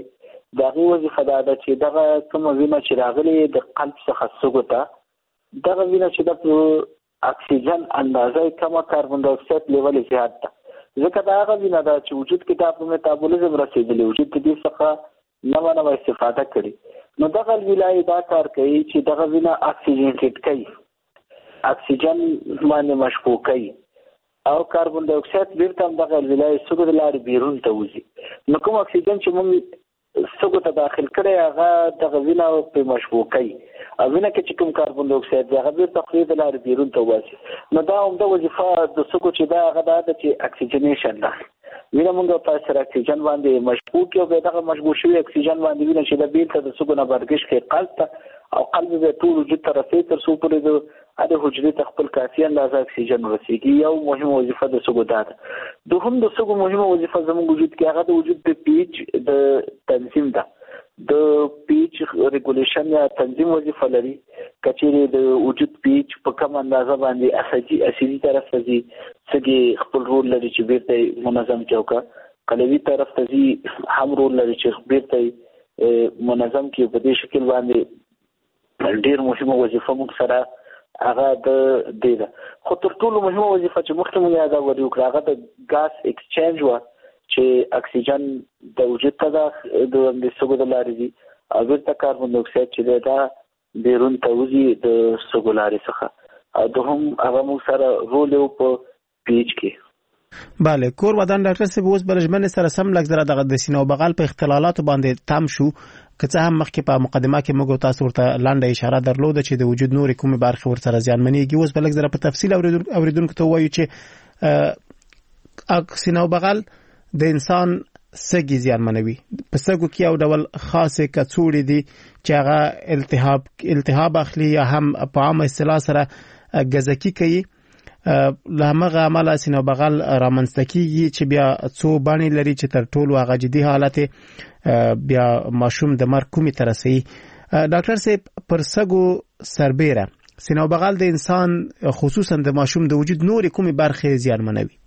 دغه وظیفه دا چې دغه کوم وینه چې راغلي د قلب څخه سږو ته دغه وینه چې د اکسیجن اندازه کمه کاربن ډای اکساید لیول زیات ده ځکه دا هغه وینه ده چې وجود کې د میتابولیزم رسیدلی وجود دې څخه نوه استفاده کړي نو دغه ویلای دا کار کوي چې دغه وینه اکسیجن کوي اکسیجن باندې مشبوع کوي او کاربن ډای اکساید بیرته هم دغه ویلای سږو د لارې بیرون ته وځي نو کوم اکسیجن چې موږ سږو ته داخل کړی هغه دغه وینه په مشبوع کوي او وینه کې چې کوم کاربن ډای اکساید هغه بیرته خولې د لارې بیرون ته وځي نو دا عمده وظیفه د سږو چې دا هغه ده چې اکسیجنیشن ده وینه موږ په سر اکسیجن باندې مشبوع کوي او دغه مشبوع شوی اکسیجن باندې وینه چې د بیرته د سږو نه برګش کوي قلب ته او قلب به ټول وجود ته رسېږي تر څو پورې د هغې حجرې ته خپل کافي اندازه اکسیجن ورسېږي یو مهمه وظیفه د سږو دا ده دوهم د سږو مهمه وظیفه زموږ وجود کې هغه د وجود د پی ایچ د تنظیم ده د پی ایچ ریګولیشن یا تنظیم وظیفه لري که چیرې د وجود پی ایچ په کم اندازه باندې اسیدي طرف ته ځي سږي خپل رول لري چې بیرته منظم کړي قلوي طرف ته ځي هم رول لري چې بیرته منظم کړي په دې شکل باندې ډیر مهمه وظیفه موږ سره هغه د دې ده خو تر ټولو مهمه وظیفه چې مخکې موږ یادونه وکړه هغه د ګاز ایکسچینج و چې اکسیجن د وجود ته د سږو د لارې ځي او بیرته کاربن ډای اکساید چې دا بیرون ته وځي د سږو لارې څخه او دوهم هغه موږ سره رول یو په پی ایچ کې بله کور ودان ډاکټر صاحب اوس برژمن سره سم لږ زره دغه د سینه او بغل په اختلالات باندې تام شو که څه هم مخکې په مقدمه کې موږ تاسو ورته لنډه اشاره درلوده چې د وجود نورې کومې برخې ورسره زیانمنېږي اوس به لږ زره په تفصیل اوریدونکو ته ووایو چې سینه او بغل د انسان سږي زیانمنوي په سږو کې یو ډول خاصې کڅوړې دي چې هغه التهاب اخلي یا هم په عامه اصطلاح سره ګزکي کوي له همغه عمله سینه بغل رامنځته کیږي چې بیا څو بڼې لري چې تر ټولو هغه جدي حالت بیا ماشوم د مرګ کومې ته رسوي ډاکټر صاحب پر سږو سربیره سینه بغل د انسان خصوصا د ماشوم د وجود نورې کومې برخې زیانمنوي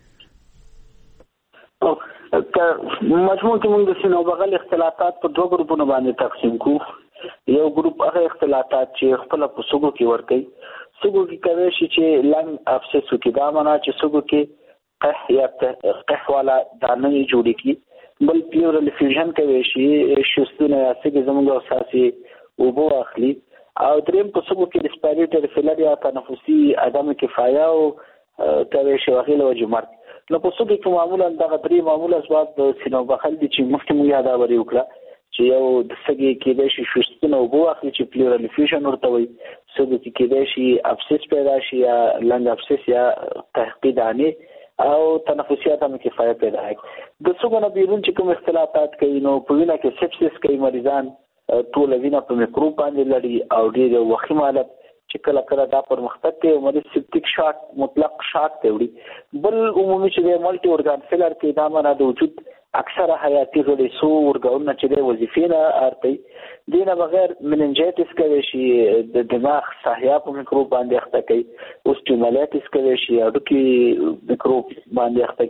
مجموع کې موږ د سینه بغل اختلاطات په دوه ګروپونو باندې تقسیم کوو یو ګروپ هغه اختلاطات چې خپل په سږو کې ورکوي سږو کې کوي چې لنګ ابسس کې دا معنا چې سږو کې قح یا قح والا دانه جوړي کی بل پیورل فیوژن کوي شستونه یا سږي زموږ اساسي وبو اخلي او دریم په سږو کې ریسپیریټری فیلر یا تنفسي عدم کفایه او کوي شي وغیله وجمر نو په سږو کې معمولا دغه درې معمول اسباب د سینو بخل دي چې مخکې مو یاداوري وکړه چې یو د سږي کې د شستونه وبو اخلي چې پیورل فیوژن ورته وي سږو کې کېدای شي ابسس پیدا شي یا لنګ ابسس یا تحقیق دانې او تنفسي عدم کفایه پیدا کړي د سږو نه بیرون چې کوم اختلاطات کوي نو په وینه کې سپسس کوي مریضان ټول وینه په میکروب باندې لړي او ډېر وخیم حالت چې کله کله دا پرمختګ کوي مریض سپټیک شاک مطلق شاک ته وړي بل عمومي چې د مالټي اورګان فیلر کې دا معنا د وجود اکثره حیاتي غړي سو ورګاونه چې د وظیفې نه ارتي دینه بغیر مننجایتس کوي شي د دماغ صحیا په میکروب باندې اخته کوي اوسټیمالایتس کوي شي اډوکی میکروب باندې اخته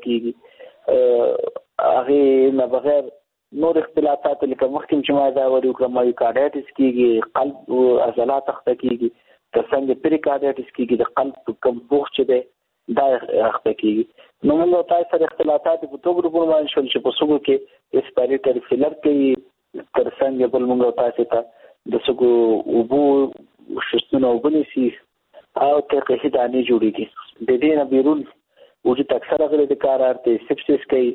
کیږي هغه نه بغیر نور اختلاطات لکه مخکې چې ما دا وری وکړم مایوکارډایټس کیږي قلب عضلات اخته کیږي ترڅنګ پریکارډایټس کیږي د قلب کم پوښ چې ده دا اخته کیږي نو موږ تاسو سره اختلاطات په توګه ګروپونه باندې شول چې په سږو کې ریسپیریټری فیلر کوي ترڅنګ بل موږ تاسو ته د سږو وبو شستونه وبنسي او ترقیحي دانې جوړیږي د دې نه بیرون وجود اکثره غړي د کار ارته سپسس کوي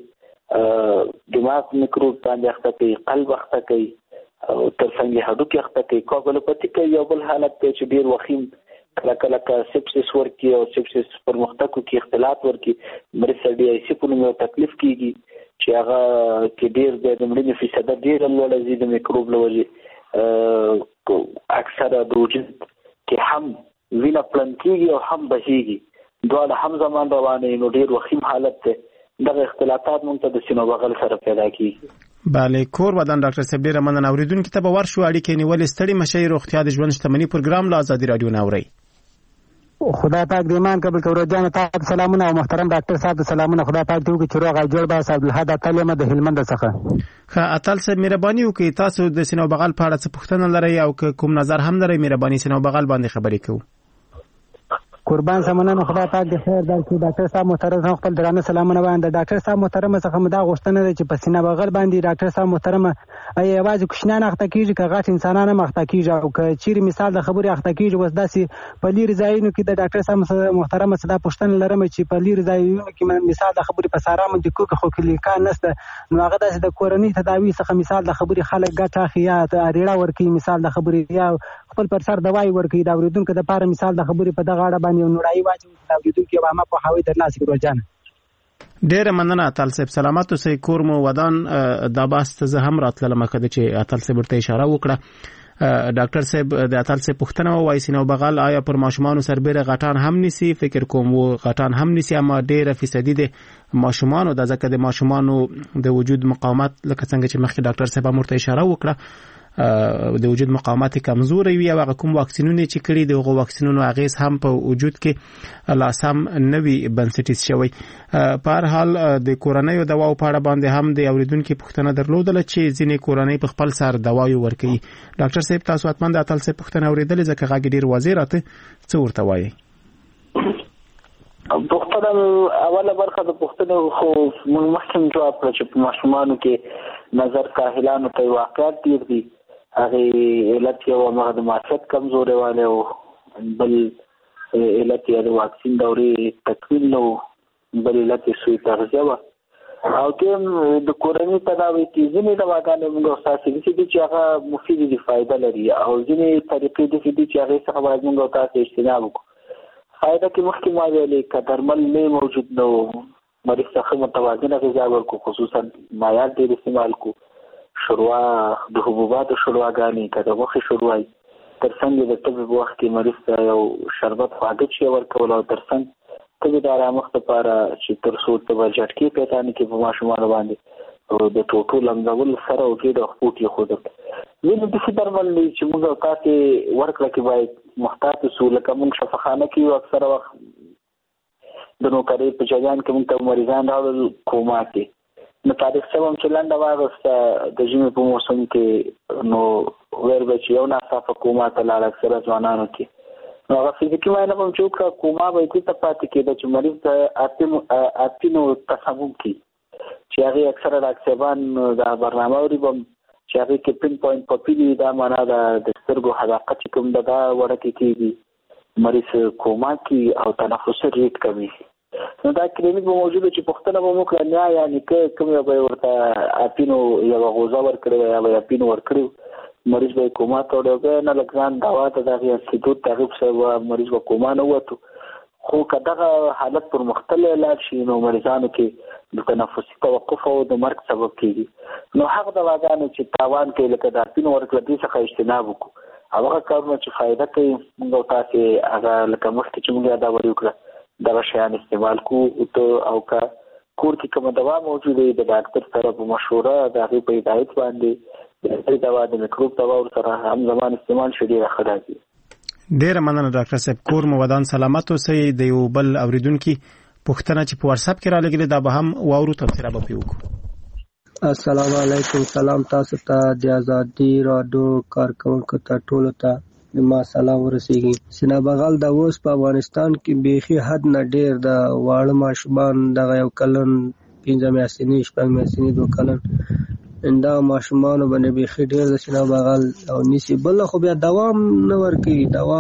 دماغ میکروب باندې اخته کوي قلب اخته کوي او ترڅنګ هډوکي اخته کوي کوګلوپاتي کوي یو بل حالت ته چې ډیر وخیم کله کله سپسس ورکی او سپسس پر مختکو کې اختلاط ورکی مریض ډي آی سی په نوم تکلیف کیږي چې هغه کې ډیر د مړینې فیصد ډیر لوړ زی د میکروب لوړي اکثره د وجود کې هم وینه پلن کیږي او هم بهيږي دواړه هم زمان روانه نو ډیر وخیم حالت ته دغه اختلاطات مونږ ته د سینو بغل سره پیدا کیږي بله کور ودان ډاکټر صاحب ډیره مننه اوریدونکو ته به ورشو اړیکې نیولې ستړي مشه روغتیا د ژوند شتمنۍ پروګرام له آزادي رادیو ناوړي خدای پاک دې ایمان قبول کړي. جان ته سلامونه او محترم ډاکټر صاحب ته سلامونه. خدای پاک دې وکړي چې روغ او جوړ به صاحب الحد اتل د هلمند څخه. ښه اتل صاحب مهرباني وکړئ تاسو د سینو بغل په اړه څه پوښتنه لرئ او کوم نظر هم لرئ مهرباني سینو بغل باندې خبرې کوو. قربان سمنه خدای پاک دې خیر درکړي. ډاکټر صاحب محترم خپل درانه سلامونه وایي. ډاکټر صاحب محترم څخه مدا غوښتنه ده چې په سینه بغل باندې ډاکټر صاحب محترم ای आवाज کوښنان اخته کیږي که غاټ انسانانه مخته کیږي او که چیرې مثال د خبرې اخته کیږي وس داسې په لیر ځایونو کې د ډاکټر صاحب محترم صدا پښتنه لرم چې په لیر ځایونو کې مثال د خبرې په سارا مونږ د کوکه خو کلیکان نشته نو هغه داسې د کورنۍ تداوی څخه مثال د خبرې خلک ګټه اخی یا اړیړه ورکی مثال د خبرې یا خپل پر سر دوايي ورکی دا اوریدونکو د پاره مثال د خبرې په دغه اړه باندې نورای واچو دا اوریدونکو به ما په هاوی تر ناس ګروجان. ډېر مننه اتل صاحب سلامات اوسئ. کور مو ودان دا باست زه هم راتلم کده چې اتل صاحب ورته اشاره وکړه. ډاکټر صاحب د اتل صاحب پوښتنه وایي سینو بغل آیا پر ماشومان سربېره غټان هم نسی؟ فکر کوم و غټان هم نسی اما ډېر فیصدي د ماشومان د ځکه د ماشومان د وجود مقاومت لکه څنګه چې مخکې ډاکټر صاحب ورته اشاره وکړه د وجود مقاومت کمزوري وي او هغه کوم واکسینونه چې کړي دغه واکسینونو اغیز هم په وجود کې لاسم نوي بنسټیز شوی. په هر حال د کورونیو دواو په اړه باندې هم د اوریدونکو پوښتنه درلودل چې ځینې کورونی په خپل سر دوايي ورکوي. ډاکټر صاحب تاسو اتمن د اتل صاحب پوښتنه اوریدل ځکه هغه ډیر واضح راته څه ورته وایي. پوښتنه اوله برخه د پوښتنې خو مخکې جواب کړ چې په ماشومانو کې نظر کاهلانو ته واقعیت ډیر دي. هغه علت یو هغه د معافیت کمزوري والے او بل علت یې د واکسین دورې تکمیل نو بل علت یې سوی تغذیه و او کوم د کورنۍ تداوی کې ځینې دواګانې موږ تاسو دې چې هغه مفید دي فائدہ لري او ځینې طریقې دي چې هغه څخه باید موږ تاسو اجتناب وکړو. فائدہ کې مخکې ما ویلې که درمل نه موجود نو مریض څخه متوازنه غذا ورکو خصوصا مایعات ډېر استعمال کو شوروا د حبوباتو شورواګانې که د غوښې شوروای تر څنګ د طب په وخت کې مریض ته یو شربت خواږه شی ورکول او تر څنګ طب د آرامښت لپاره چې تر څو ته جټکې پیدا نه کې په ماشومان باندې او د ټوټو لمزول سره او کې د خپوټي خود ځینې د درمل چې موږ تاسو ورکړه کې باید محتاط اوسو لکه موږ شفاخانه کې اکثر وخت د نوکرۍ په جریان کې موږ ته مریضان راوړل کوما کې نو تاریخ سبم چې لنډه واغسته د ژمي په موسم کې نو ور به چې یو ناڅاپه کوما ته لاړ اکثره ځوانانو کې نو هغه فزیکي معاینه به چې وکړه کوما به دې ته پاتې کېده چې مریض د اپینو تصمیم کوي چې هغه اکثره د اکسبان د برنامه اوري بم چې هغه کې پین پوینټ پپیلی دا معنا د سترګو حداقت کوم دغه ورکه کېږي مریض کوما کې او تنفس ریټ کمی نو دا کلینیک به موجوده چې پښتنه به موږ کړنیا یعنی کوم یو به ورته اپینو یو غوزا ورکړي یا به اپینو ورکړي مریض به کوما ته ورغی نه لګان دوا ته دغه انستیتوت تغیب سره مریض به کوما نه وته خو کداغه حالت پر مختلف علاج شي نو مریضانو کې د تنفسي توقف او د مرګ سبب کیږي نو هغه دواګانې چې تاوان کوي لکه د اپینو ورکړه دې څخه اجتناب وکړو هغه کارونه چې فائدہ کوي موږ تاسو هغه لکه مخکې چې موږ دا ویو دا شیان استعمال کو او کا کور کې کوم دوا موجوده د ډاکټر سره په مشوره د هغه په هدایت باندې د دوا د میکروب دوا سره هم زمان استعمال شډي راخداږي. ډیر مننه ډاکټر صاحب کور مو ودان سلامت اوسئ. د یو بل اوریدونکو پوښتنه چې په واتس اپ کې را لګیله دا به هم واورو تفسیر به پیوکو. السلام علیکم سلام تاسو ته د ازادي رادیو کارکونکو ته ټولو ته ما سلام ورسیږي. سینا بغل د اوس په افغانستان کې بیخي حد نه ډیر د واړه ماشومان دغه یو کلن 15 میاشتنی 16 میاشتنی 2 کلن انده ماشومان باندې بیخي ډیر د سینا بغل او نسی بل خو بیا دوام نه ورکی دوا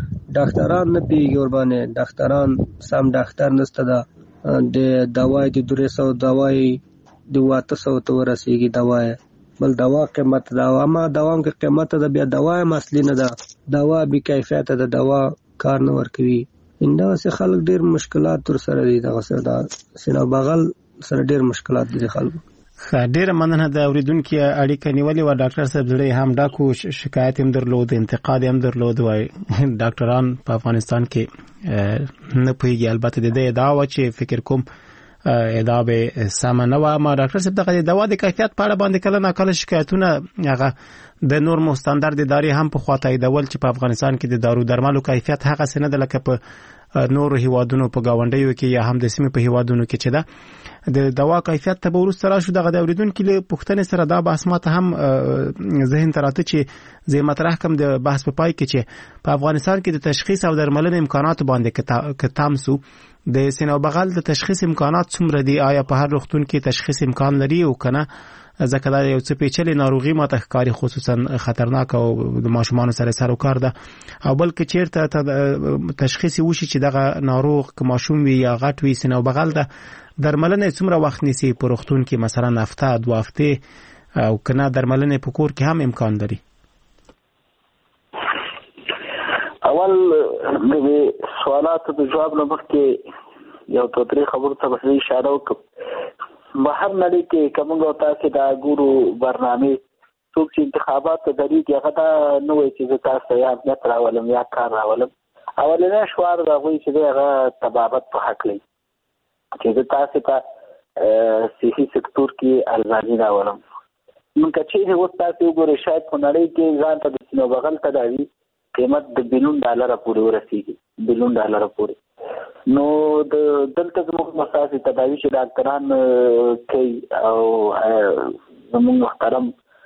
ډاکټران نه پیږي ور باندې ډاکټران سم ډاکټر نشته دا د دواي د 300 دواي د 800 ته ورسیږي دواي بل دوا قیمت دا ما دوام کې قیمت د بیا دوا مسلې نه ده دوا بي کیفیت د دوا کار نه ورکوي انده سه خلک ډیر مشکلات تر سره دي دا سره دا سینا بغل سره ډیر مشکلات دي خلکو. ډیر مننه د اوریدونکو اړیکه نیولې و ډاکټر صاحب زړه هم ډاکو شکایت هم درلود انتقاد هم درلود وای ډاکټران په افغانستان کې نه پوهیږي البته د دې دعوا چې فکر کوم دا به سم نه و. ما ډاکټر صاحب دغه دوا د کیفیت په اړه باندې کله ناکله شکایتونه هغه د نور مستندرد ادارې هم په خوا تاییدول چې په افغانستان کې د دارو درملو کیفیت هغه څه نه ده لکه په نورو هیوادونو په گاونډیو کې یا هم د سیمې په هیوادونو کې چې ده د دوا کیفیت ته به وروسته راشو. دغه د اوریدونکو له پوښتنې سره دا بحث ماته هم ذهن ته راته چې زه مطرح کوم د بحث په پای کې چې په افغانستان کې د تشخیص او درملنې امکانات باندې کتام سو د سینه بغل د تشخیص امکانات څومره دي؟ آیا په هر روغتون کې تشخیص امکان لري او کنه؟ ځکه دا یو څه پیچلې ناروغي ماته ښکاري، خصوصا خطرناک او د ماشومانو سره سر او کار ده. او بلکې چیرته تشخیص وشي چې دغه ناروغ که ماشوم وي یا غټ وي سینه بغل ده، درملنه څومره وخت نیسي په روغتون کې؟ مثلا هفته 2 هفته او کنه درملنه په کور کې هم امکان لري؟ اول د سوالاتو د جواب نه مخکې یو توتري خبر ته به اشاره وکړم. بهر نړۍ کې کومه تاسو دا ګورو برنامه څوک چې انتخابات ته درېږي هغه دا نه وایي چې تاسو یا امنیت راولم یا کار راولم. اولنی شوار دا وایي چې هغه تبابت په حق لري چې تاسو ته صحي سکتور کې ارزاني راولم. مونږ چې اوس تاسو وګورئ شاید په نړۍ کې ځان ته د سینو بغل تداوی قیمت د $1 بلیون پورې ورسیږي، $1 بلیون پورې. نو د دلته زموږ مساسي تداوی چې ډاکټران کوي او زموږ محترم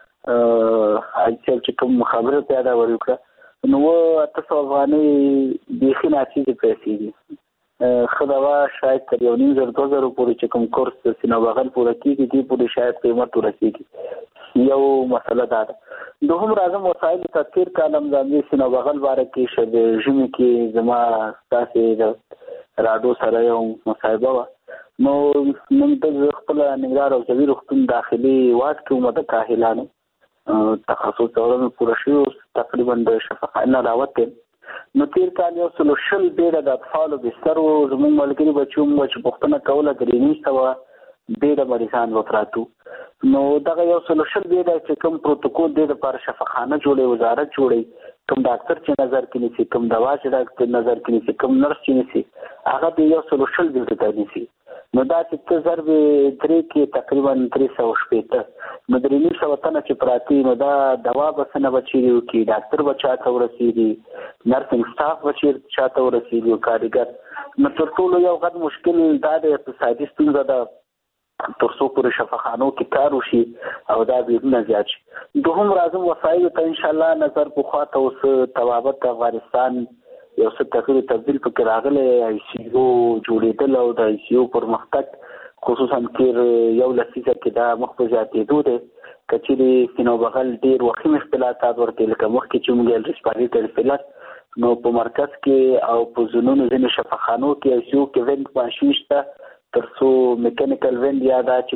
چې کوم خبره پیدا ورکړه نو 800 افغانۍ بیخي ناچیزې پیسې دي. خدوا شاید تر 1,500-2,000 پورې چې کوم کورس د سینه بغل پوره کېږي دې پورې شاید قیمت ورسیږي. یو مسله دا ده. دوهم راځم وسایل تذکیر کالم ځانګړي سینه بغل باره کې شه د ژمي کې زما ستاسې د راډو سره یو مصاحبه وه. نو موږ د خپل ننګرهار او ځوي روغتون داخلي واټ کې ومه د کاهلانو تخصص څلورمې پوره شوي اوس تقریبا د شفاخانه راوتې. نو تېر کال 120 بیړه د اطفالو بستر و. زموږ ملګري بچي وموږ چې پوښتنه کوله 300 بیړه مریضان به پراته. نو دغه 120 بیړه چې کوم پروتوکول دی دپاره شفاخانه جوړوي، وزارت جوړوي، کوم ډاکټر چې نظر کې نیسي، کوم دوا چې ډاکټر نظر کې نیسي، کوم نرس چې نیسي، هغه د 120 بیړه ته نیسي. نو دا چې ته ضرب 3 کې تقریبا 360. نو 300 تنه چې پراتی نو دا دوا بسنه بچي وکي، ډاکټر بچاته ورسېږي، نرسنګ سټاف بچي چاته ورسېږي، کارګر. نو تر ټولو یو غټ مشکل دا د اقتصادي ستونزه ده تر څو پورې شفاخانو کې کار وشي او دا بیرونه زیات شي. دوهم راځم وسایلو ته ان شاء الله نظر په خواته اوس توابت افغانستان یو څه تغییر تبدیل پکې راغلی. آی سی یو جوړېدل او د آی سی یو پرمختګ خصوصا تېر 1 لسیزه کې دا مخ په زیاتېدو دی. که چېرې سینو بغل ډېر وخیم اختلالات ورته لکه مخکې چې موږ ویل ریسپارېټري فیلر نو په مرکز کې او په ځینو ځینې شفاخانو کې آی سی یو کې وینټ ماشین شته تر څو میکانیکل وینډ یا دا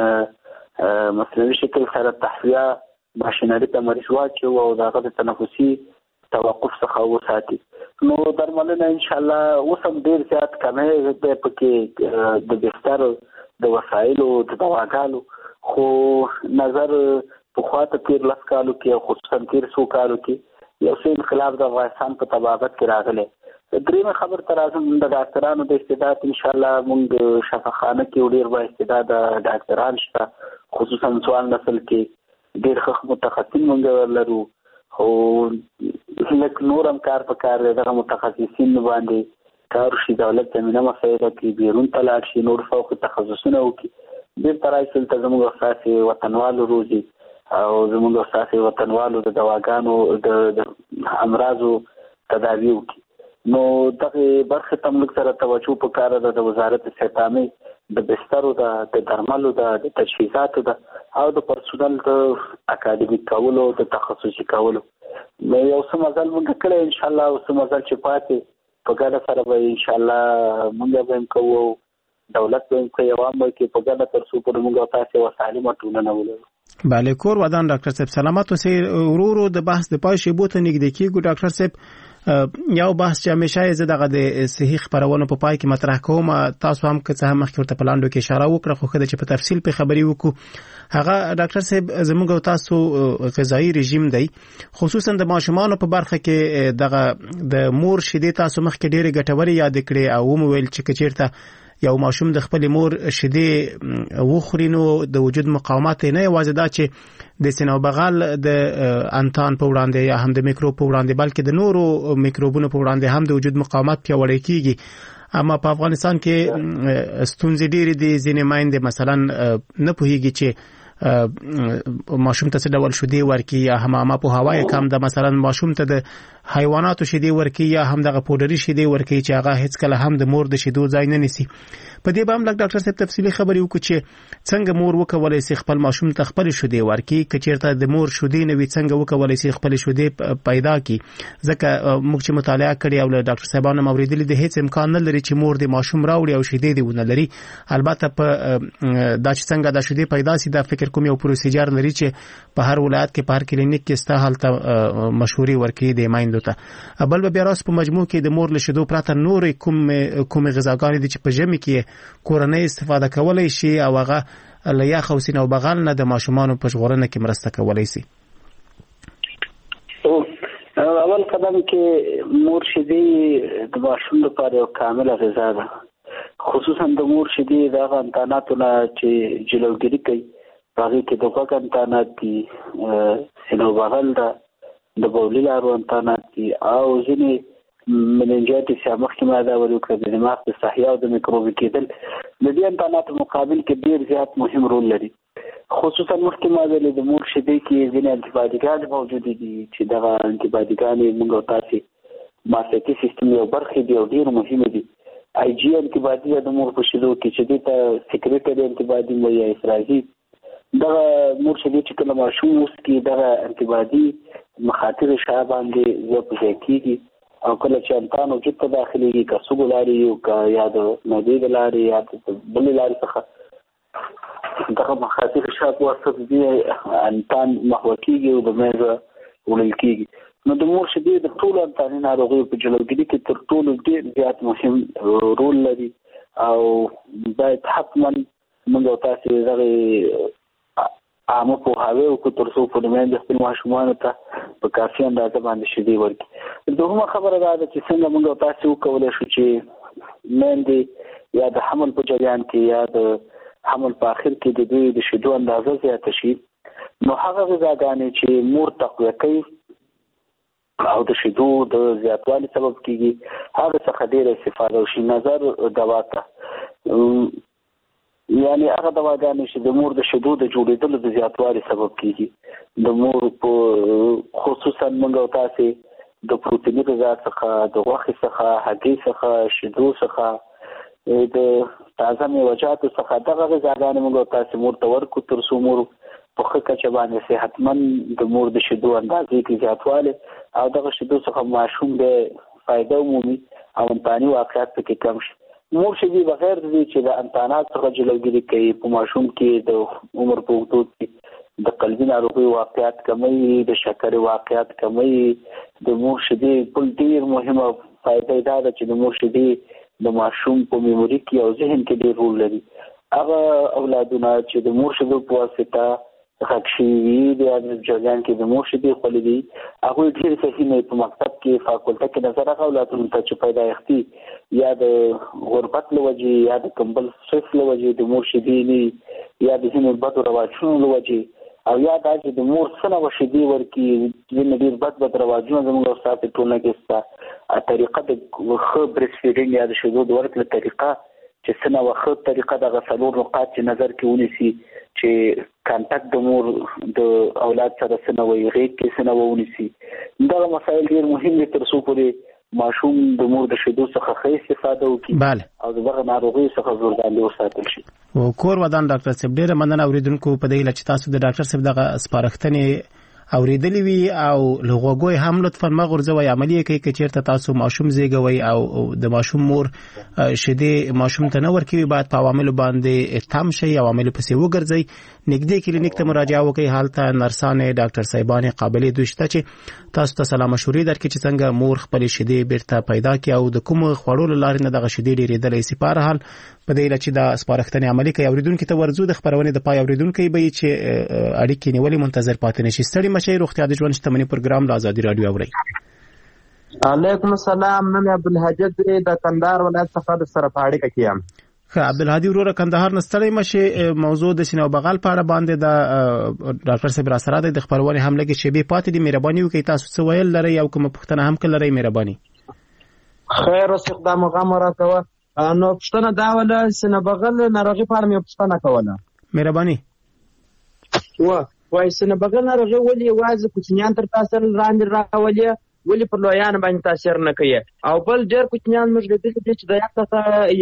چې مصنوعي شکل سره تحویه ماشینري ته مریض واچو او د هغه د تنفسي توقف څخه وساتي. نو درملنه انشاءالله اوس هم ډېر زیات کمی دی پکې د بستر د وسایلو د دواګانو، خو نظر پخوا ته تېر 10 کالو کې او خصوصا تېر 100 کالو کې یو څه انقلاب د افغانستان په طبابت کې راغلی. درېمه خبر ته راځم د ډاکټرانو د استعداد انشاءالله موږ شفاخانه کې ډېر با استعداد ډاکټران شته، خصوصا ځوان نسل کې ډېر ښه متخصصین موږ لرو. خو لږ نور هم کار په کار دی دغه متخصصین باندې کار وشي، دولت زمینه مسایله کړي، بیرون ته لاړ شي، نور فوق تخصصونه وکړي، بېرته راشي دلته زموږ ستاسې وطنوالو روزي او زموږ ستاسې وطنوالو د دواګانو د امراضو تداوي وکړي. نو دغه برخه ته موږ سره توجه پکاره ده د وزارت صحت د بسترو د درملو د تجهیزاتو او د پرسونل د اکاډمیک کولو د تخصصي کولو. نو یو څه مزل موږ کړی ان شاء الله او څه مزل چې پاتې په ګډه سره به ان شاء الله موږ به کوو، دولت به کوي، عوام به کوي، په ګډه تر څو پورې موږ تاسو وسایل ټولنه ولرو. بله کور ودان ډاکټر صاحب سلامات اوسئ. ورو د بحث د پای شیبو ته نږدې کیږو. ډاکټر صاحب یو بحث چې همیشه زه دغه د صحیح خبرونو په پای کې مطرح کوم، تاسو هم که څه هم مخکې ورته په لاندو کې اشاره وکړه، خو ښه ده چې په تفصیل په خبرې وکړو. هغه ډاکټر صاحب زموږ او تاسو غذایي رژیم دی، خصوصا د ماشومانو په برخه کې دغه د مور شیدې تاسو مخکې ډېرې ګټورې یاد کړې او مو ویل چې که چېرته یو ماشوم د خپل مور شیدې وخوري نو د وجود مقاومت نه یوازې دا چې د سینه بغل د انتان په وړاندې یا هم د میکروب په وړاندې بلکې د نورو میکروبونو په وړاندې هم د وجود مقاومت پیاوړی کیږي. اما په افغانستان کې ستونزې ډېرې دي. ځینې میندې مثلا نه پوهیږي چې ماشوم ته څه ډول شیدې ورکړي یا هم په هوای کم د مثلا ماشوم ته د حیواناتو شیدې ورکړي یا هم دغه پودري شیدې ورکړي چې هغه هیڅ کله هم د مور د شیدو ځای نه نیسي. په دې باندې لکه ډاکټر صاحب تفصیلی خبرې وکړي چې څنګه مور وکولای شي خپل ماشوم ته خپل شیدې ورکړي که چیرته د مور شیدې نه وي څنګه وکولای شي خپل شیدې پیدا کړي. ځکه موږ چې مطالعه کړې او له ډاکټر صاحبانو موریدلې د هیڅ امکان نه لري چې مور د ماشوم راوړي او شیدې دی ونه لري. البته په دا چې څنګه د شیدې پیدا سي دا فکر کوم یو پروسیجر لري چې په هر ولایت کې په هر کلینیک کې ستا حالت مشوري ورکړي د مایندو ته. بل به راس په مجموع کې د مور له شیدو پرته نور کوم غذاګانې دي چې په ژمي کې کورنۍ استفاده کولای شي او هغه له یخ او سینه بغل نه د ماشومانو په ژغورنه کې مرسته کولای شي. اول قدم کې مور شیدې د ماشوم لپاره یو کامله غذا ده. خصوصا د مور شیدې د انتاناتو نه چې جلوګیری کوي هغه کې د غوږ انتانات دي، سینه بغل ده، د بولي لارو انتانات دي او ځینې مننجایتس یا مخکې ما دا وکړه د دماغ د صحیح او د میکروبي کېدل د دې انتاناتو مقابل کې ډېر زیات مهم رول لري. خصوصا مخکې ما ویلې د مور شیدې کې ځینې انټي موجود دي چې دغه انټي موږ او تاسې معافیتي سیستم یو برخې دي او ډېر مهمه دي. آی جي انټي د مور په شیدو کې چې دې ته سیکریټري انټي وایي یا افرازي دغه مور شیدې چې کله ماشوم وڅښي دغه انټي مخاطر شا باندې زیات ځای کېږي او کله چې انتان وجود ته داخليږي که سوګو لاري یو که یا د معدې د لارې یا د بلې لارې څخه دغه مخاطر شا په واسطه دي انتان محوه کېږي او د مېزه وړل کېږي. نو د مور شیدې د ټولو انتاني ناروغیو په جلوګیري کې تر ټولو ډېر زیات مهم رول لري او باید حتما موږ او تاسې دغه عامه پوهاوی وکړو تر څو په میندې خپل ماشومانو ته په کافي اندازه باندې شیدې ورکړي. دوهمه خبره دا ده چې څنګه موږ او تاسې وکولی شو چې میندې یا د حمل په جریان کې یا د حمل په آخر کې د دوی د شیدو اندازه زیاته شي. نو هغه غذاګانې چې مور تقویه کوي او د شیدو د زیاتوالي سبب کېږي هغه څخه ډېره استفاده وشي. نظر دوا ته یعنی هغه دواګانې چې د مور د شیدو د جوړېدلو د زیاتوالي سبب کېږي د مور په خصوصا موږ او تاسې د پروتیني غذا څخه د غوښې څخه هګۍ څخه شیدو څخه د تازه میوهجاتو څخه دغه غذاګانې موږ او تاسې مور ته ورکړو تر څو مور په ښه کچه باندې صحتمند د مور د شیدو اندازې کې زیاتوالی او دغه شیدو څخه ماشوم به فایده ومومي او انتاني واقعیت پکې کم شي. مور شیدې بغیر د دې چې د انتانات څخه جلوګیري کوي په ماشوم کې د عمر په اوږدو کې د قلبي ناروغیو واقعیت کموي، د شکرې واقعیت کموي. د مور شیدې بل ډېر مهمه فایده دا ده چې د مور شیدې د ماشوم په میموري کې او ذهن کې ډېر رول لري. هغه اولادونه چې د مور شیدو په واسطه غږ شوي دي یا د جریان کې د مور شیدې خوړلې دي هغوی ډېر صحیح نه په مکتب کې فاکولټه کې نظر هغه اولادونو ته چې پیدایښتي یا د غربت له وجې یا د کمبل سټرس له وجې د مور شیدې نه یا د ځینې بدو رواجونو له وجې او یا دا چې د مور څه نوع شیدې ورکړي ځینې ډېر بد رواجونه زموږ او ستاسې ټولنه کې شته. طریقه د ښه بریسټ فیډینګ یا د شیدو د ورکړې طریقه چې څه نوع ښه طریقه دغه څلور نقاط چې نظر کې ونیسي چې کانټاکټ د مور د اولاد سره څه نوع غېږ کې څه نوع ونیسي. دغه مسایل ډېر مهم دي تر څو پورې ماشوم د مور د شیدو څخه ښه استفاده وکړي او د دغه ناروغیو څخه زور باندې وساتل شي. کور ودان ډاکټر صاحب ډېره مننه اوریدونکو په دې هیله چې تاسو د ډاکټر صاحب دغه سپارښتنې اوریدلې وي او له غوږوي هم لطفا ما غورځوي عملی کوي چې چیرته تاسو ماشوم زیږوي او د ماشوم مور شیدې ماشوم ته نه ورکوي باید په عواملو باندې تم شي عواملو پسې وګرځي. نږدې کلینیک ته مراجعه وکړئ. هلته نرسانې ډاکټر صاحبانې قابلې دوی شته چې تاسو ته سلا مشورې درکړي چې څنګه مور خپل شیدې بیرته پیدا کړي او د کوم خوړو له لارې نه دغه شیدې ډېرېدلی شي. په هر حال په دې چې دا سپارښتنې عملي کوي اوریدونکو ته ورځو د خبرونې د پای اوریدونکو به چې اړیکې نیولې منتظر پاتې نشي. ستړي مشي روغتیا د ژوند شتمنۍ پروګرام له ازادي رادیو اوري. علیکم السلام. نن عبدالحجد د کندهار ولایت څخه د سره په اړیکه کې یم. عبدالهادي وروره کندهار نستړی مشه موضوع د سینه بغل په اړه باندې د ډاکټر صاحب را سره د خبرونه هم لګي چې به پاتې دي مهرباني وکړئ تاسو څه ویل لري او کوم پوښتنه هم کړئ لري مهرباني خیر اوس اقدام غمره کوه نو پښتنه دا ولا سینه بغل ناروغي په اړه مې پښتنه کوله مهرباني وای سینه بغل ناروغي ولې واځي کوچنیان تر تاثیر لاندې راولي ولې پر لویان باندې تاثیر نه کوي او بل ډېر کوچنیان موږ د دې چې د یو څه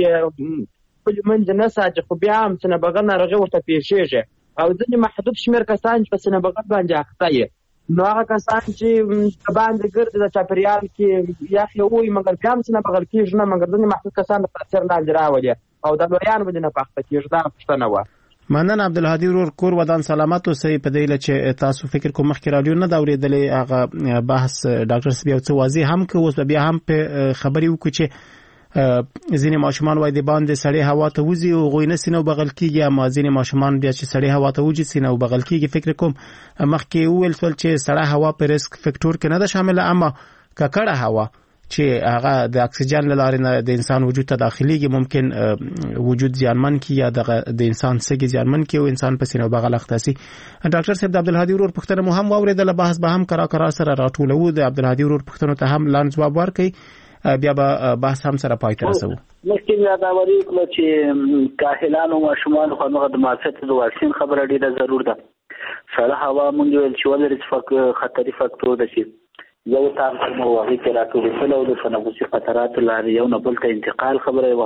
په منځ نه ساتي خو بیا هم سینه بغل ناروغي ورته پیښیږي او ځینې محدود شمېر کسان چې په سینه بغل باندې اخته وي نو هغه کسان چې باندې ګرځي د چاپیریال کې یخ وي مګر بیا هم سینه بغل کېږي نه مګر ځینې محدود کسان د تاثیر لاندې راولي او د لویان باندې نه اخته کېږي دا پوښتنه وه مننه عبدالهادي ورور کور ودان سلامت اوسئ په دې لچ تاسو فکر کوم مخکې راډیو نه دا اورېدلې هغه بحث ډاکټر سبیو څه واضح هم که اوس بیا هم په خبري وکړي چې ځینې ماشومان وای د باندې سړې هوا ته وځي او غوینه سینه بغل کیږي اما ځینې ماشومان بیا چې سړې هوا ته وځي سینه بغل کیږي فکر کوم مخکې ویل څول چې سړه هوا په ریسک فیکټور کې نه ده شامله اما ککړه هوا چې هغه د اکسیجن لاره د انسان وجود ته داخليږي ممکن وجود زیانمن کی یا د انسان سګي زیانمن کی او انسان په سینه بغل اختصي ډاکټر صاحب د عبدالهادي ورور پښتنه مو هم واوریدل بحث به هم کرا سره راټولو د عبدالهادي ورور پښتنه ته هم لاندې جواب ورکړي بیا به بحث هم سره پای ته رسو مخکې دا وری کله چې کاهلان او ماشومان خو هغه د معافیت د واکسین خبره ډیره ضرور ده سړه هوا مونږ ویل چې ولر خطري فاکتور ده چې یو تام مو واغې کې راټول شول او د تنفسي خطرات لاره یو نه بل ته انتقال خبره و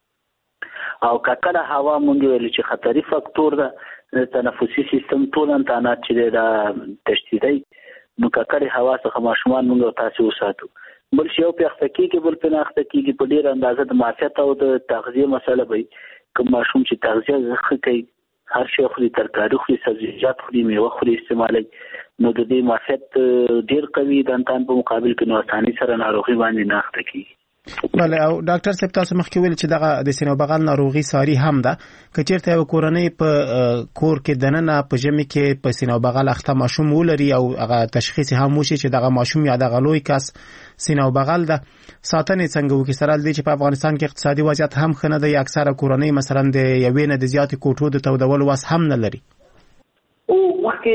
او ککړه هوا مونږ ویل چې خطري فاکتور ده تنفسي سیستم ټول انتانات چې دا تشدیدي نو ککړه هوا څخه ماشومان مونږ تاسو وساتو بل شی او په اختکی کې بل په اختکی کې په ډیر اندازه د معافیت او د تغذیه مسله وي کوم ماشوم چې تغذیه زخه کوي هر شی خوري ترکاری خوري سبزیجات خوري میوه خوري استعمالي نو د دې معافیت ډیر قوي د انتان په مقابل کې نو اساني سره ناروغي باندې نه اختکی بله او ډاکټر صاحب تاسو مخکې ویل چې دغه د سینه بغل ناروغي ساری هم ده که چیرته یو کورنۍ په کور کې دننه په ژمي کې په سینه بغل اخته ماشوم ولري او هغه تشخیص هم وشي چې دغه ماشوم یا دغه لوی کس سینه بغل ده ساتنې څنګه وکړي سره د چې په افغانستان کې اقتصادي وضعیت هم خنه ده اکثره کورنۍ مثلا د یوې نه د زیاتې کوټو د تودول واس هم نه لري او مخکې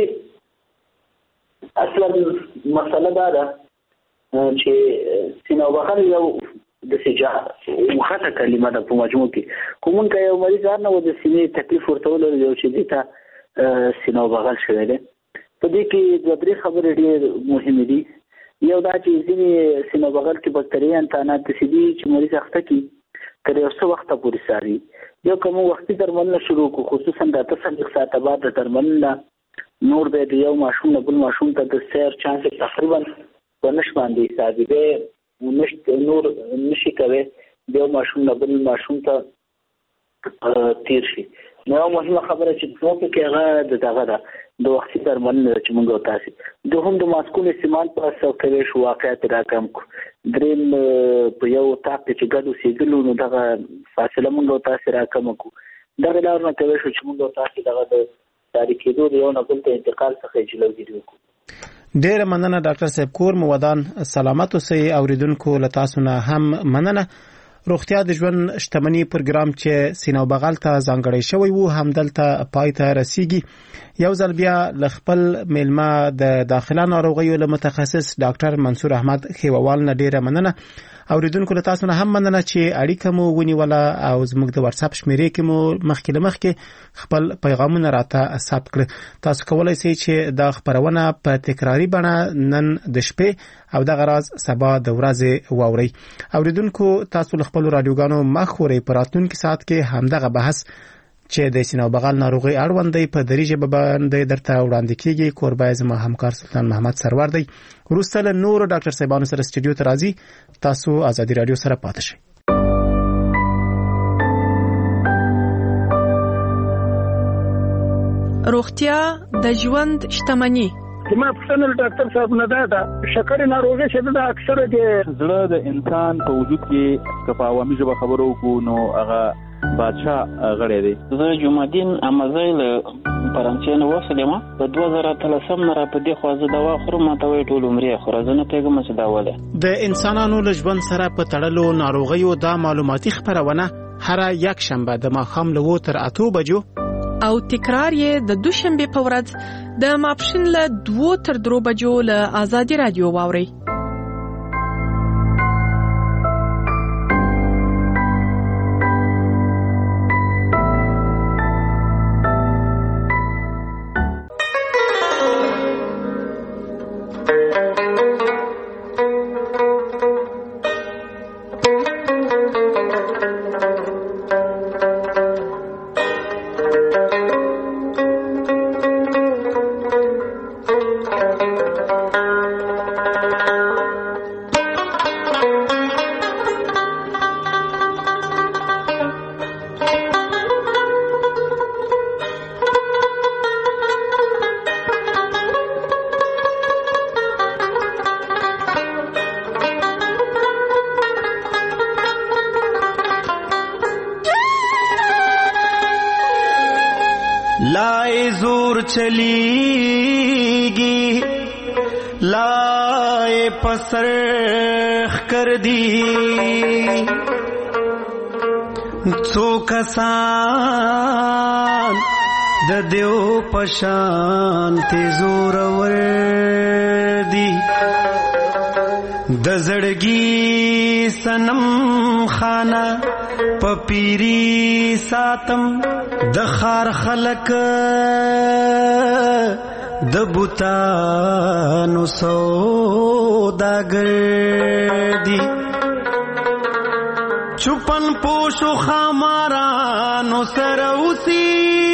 اصلا مسله ده چې سینه بغل یو د سجا مخاطه کلمه ده په مجموع کې کومون کې یو مریض نه و د سینې تکلیف ورته ولري یو چې دیتا سینه بغل شوی دی په دې کې د درې خبرې ډېر مهمه دي یو دا چې ځینې سینه بغل کې بکټریايي انتانات د سیدي چې مریض اخته کی تر یو څه وخت پورې ساري یو کوم وختي درملنه شروع کو خصوصا د 3 ساعت بعد د درملنه نور به یو ماشوم نه بل ماشوم ته د سیر چانس تقریبا ونش باندې حساب دی نور نشي کوي یو ماشوم نه بل ماشوم ته تیر شي نو مهمه خبره چې څوک کې هغه دغه ده د وختي درملنه چې موږ تاسو د هم د ماسکول استعمال پر اساس کوي شو واقعیت راکم دریم په یو تاپ چې ګډو سیګلو نو دغه فاصله موږ تاسو راکم کو دغه لار نه کوي شو چې موږ تاسو دغه د تاریخي دوه یو نه بل ته انتقال څخه جلوګیری وکړو ډیر مننه ډاکټر صاحب کور مو ودان سلامت اوسئ اوریدونکو له تاسو نه هم مننه روغتیا د ژوند شتمنۍ پروګرام چې سینه بغل ته ځانګړی شوی وو همدلته پای ته رسیږي یو ځل بیا ل خپل میلمه د داخله ناروغیو له متخصص ډاکټر منصور احمد خیووال نه ډیره مننه اوریدونکو له تاسو نه هم مننه چې اړیکه مو ونیوله او زموږ د واتس اپ شمیرې کې مو مخکې خپل پیغامونه راته ثبت کړ تاسو کولای شئ چې دا خبرونه په تکراری بڼه نن د شپې او د غراز سبا د ورځې واوري اوریدونکو تاسو خپل رادیوګانو مخوري پراتونکو سات کې همدغه بحث چې د سینه بغل ناروغي اړوند دی په دریجه باندې درته وړاندې کیږي کوربای زما همکار سلطان محمد سرور دی وروسته له نور ډاکټر صاحبانو سره استودیو ته راځي تاسو ازادي رادیو سره پاتې شئ روغتیا د ژوند شتمنۍ ما پښتنل ډاکټر صاحب نه دا شکر ناروغي چې دا اکثره د زړه د انسان په وجود کې کفاوامي ژبه خبرو کو نو هغه بادشاہ غړې دی زه جمعدین امازای له فرانسې نه وسلم په 2013 نه را په دې خوازه دوا خورم ماته وی ټول عمر خو راځنه پیغام څه داوله د انسانانو له ژوند سره په تړلو ناروغیو دا معلوماتي خبرونه هر یک شنبه د ماښام له 7 تر 8 بجو او تکرار یې د دوشنبه په ورځ د ماپښین له 2 تر 3 بجو له آزادي رادیو واوري. لائے زور چلیگی لائے پسرخ کر دی څو کسان د دیو پشان تی زور ور دی د زړګي سنم خانه پپیری ساتم د خار خلق د بوتانو سوداګر دی چوپن پوشو خامارانو سروسی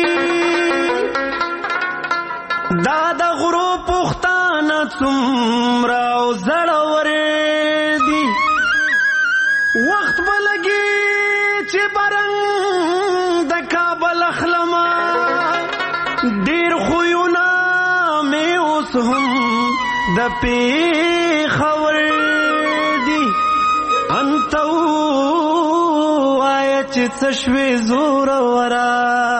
دادا غرو پختانه څومره زړور دی وخت بلګي چې برنګ د کابل اخلما ډیر خوونه مې اوس هم د پیښور دی انتو آیا چې څه شوې زور ورا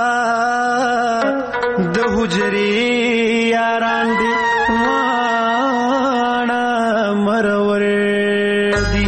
د حجرې یاران دی واړه مرور دی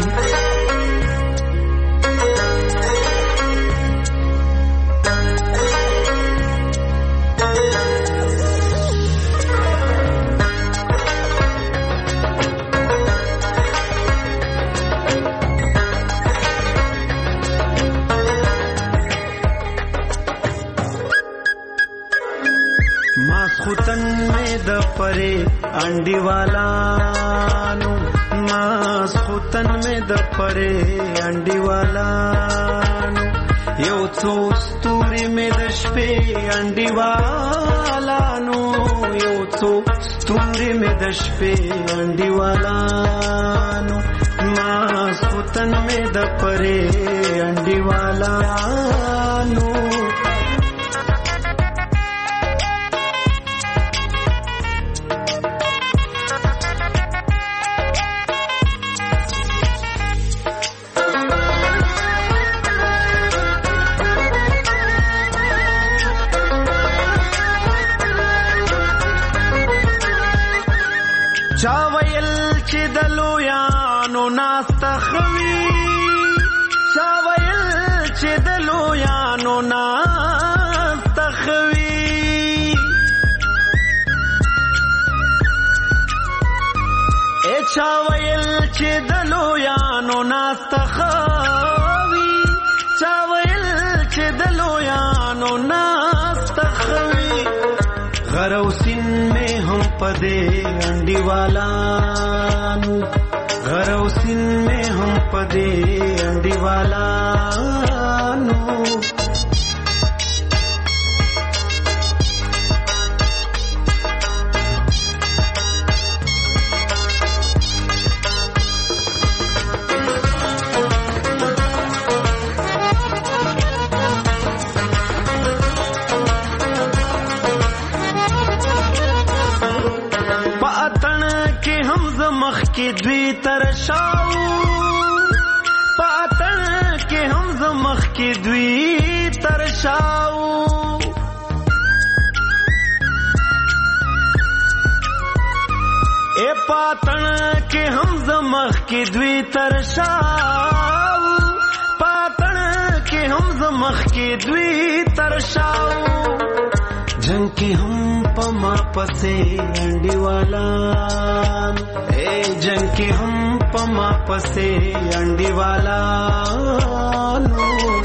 ماسخوتن میں دپرے انڈی والانو ماسخوتن میں دپرے انڈی والانو یو څو ستوري میں د شپې انڈی والانو یو څو ستوري میں د شپې انڈی والانو ماسخوتن میں دپرے انڈی والانو چاویل چې دلو یانو ناستخوي چاویل چې دلو یانو ناستخوي اے چاویل چې دلو یانو ناستخوي چاویل چې دلو یانو ناستخوي غروسین میں ہم پدے انڈی والانو غروسین میں ہم پدے انڈی والانو کی دوی ترشاو پاتن کې هم زمخ کې دوی ترشاو اے پاتن کې هم زمخ کې دوی ترشاو پاتن کې هم زمخ کې دوی ترشاو جنگ کې هم پما پسې انډیوالا جنگ کې هم پما پسې انډیوالا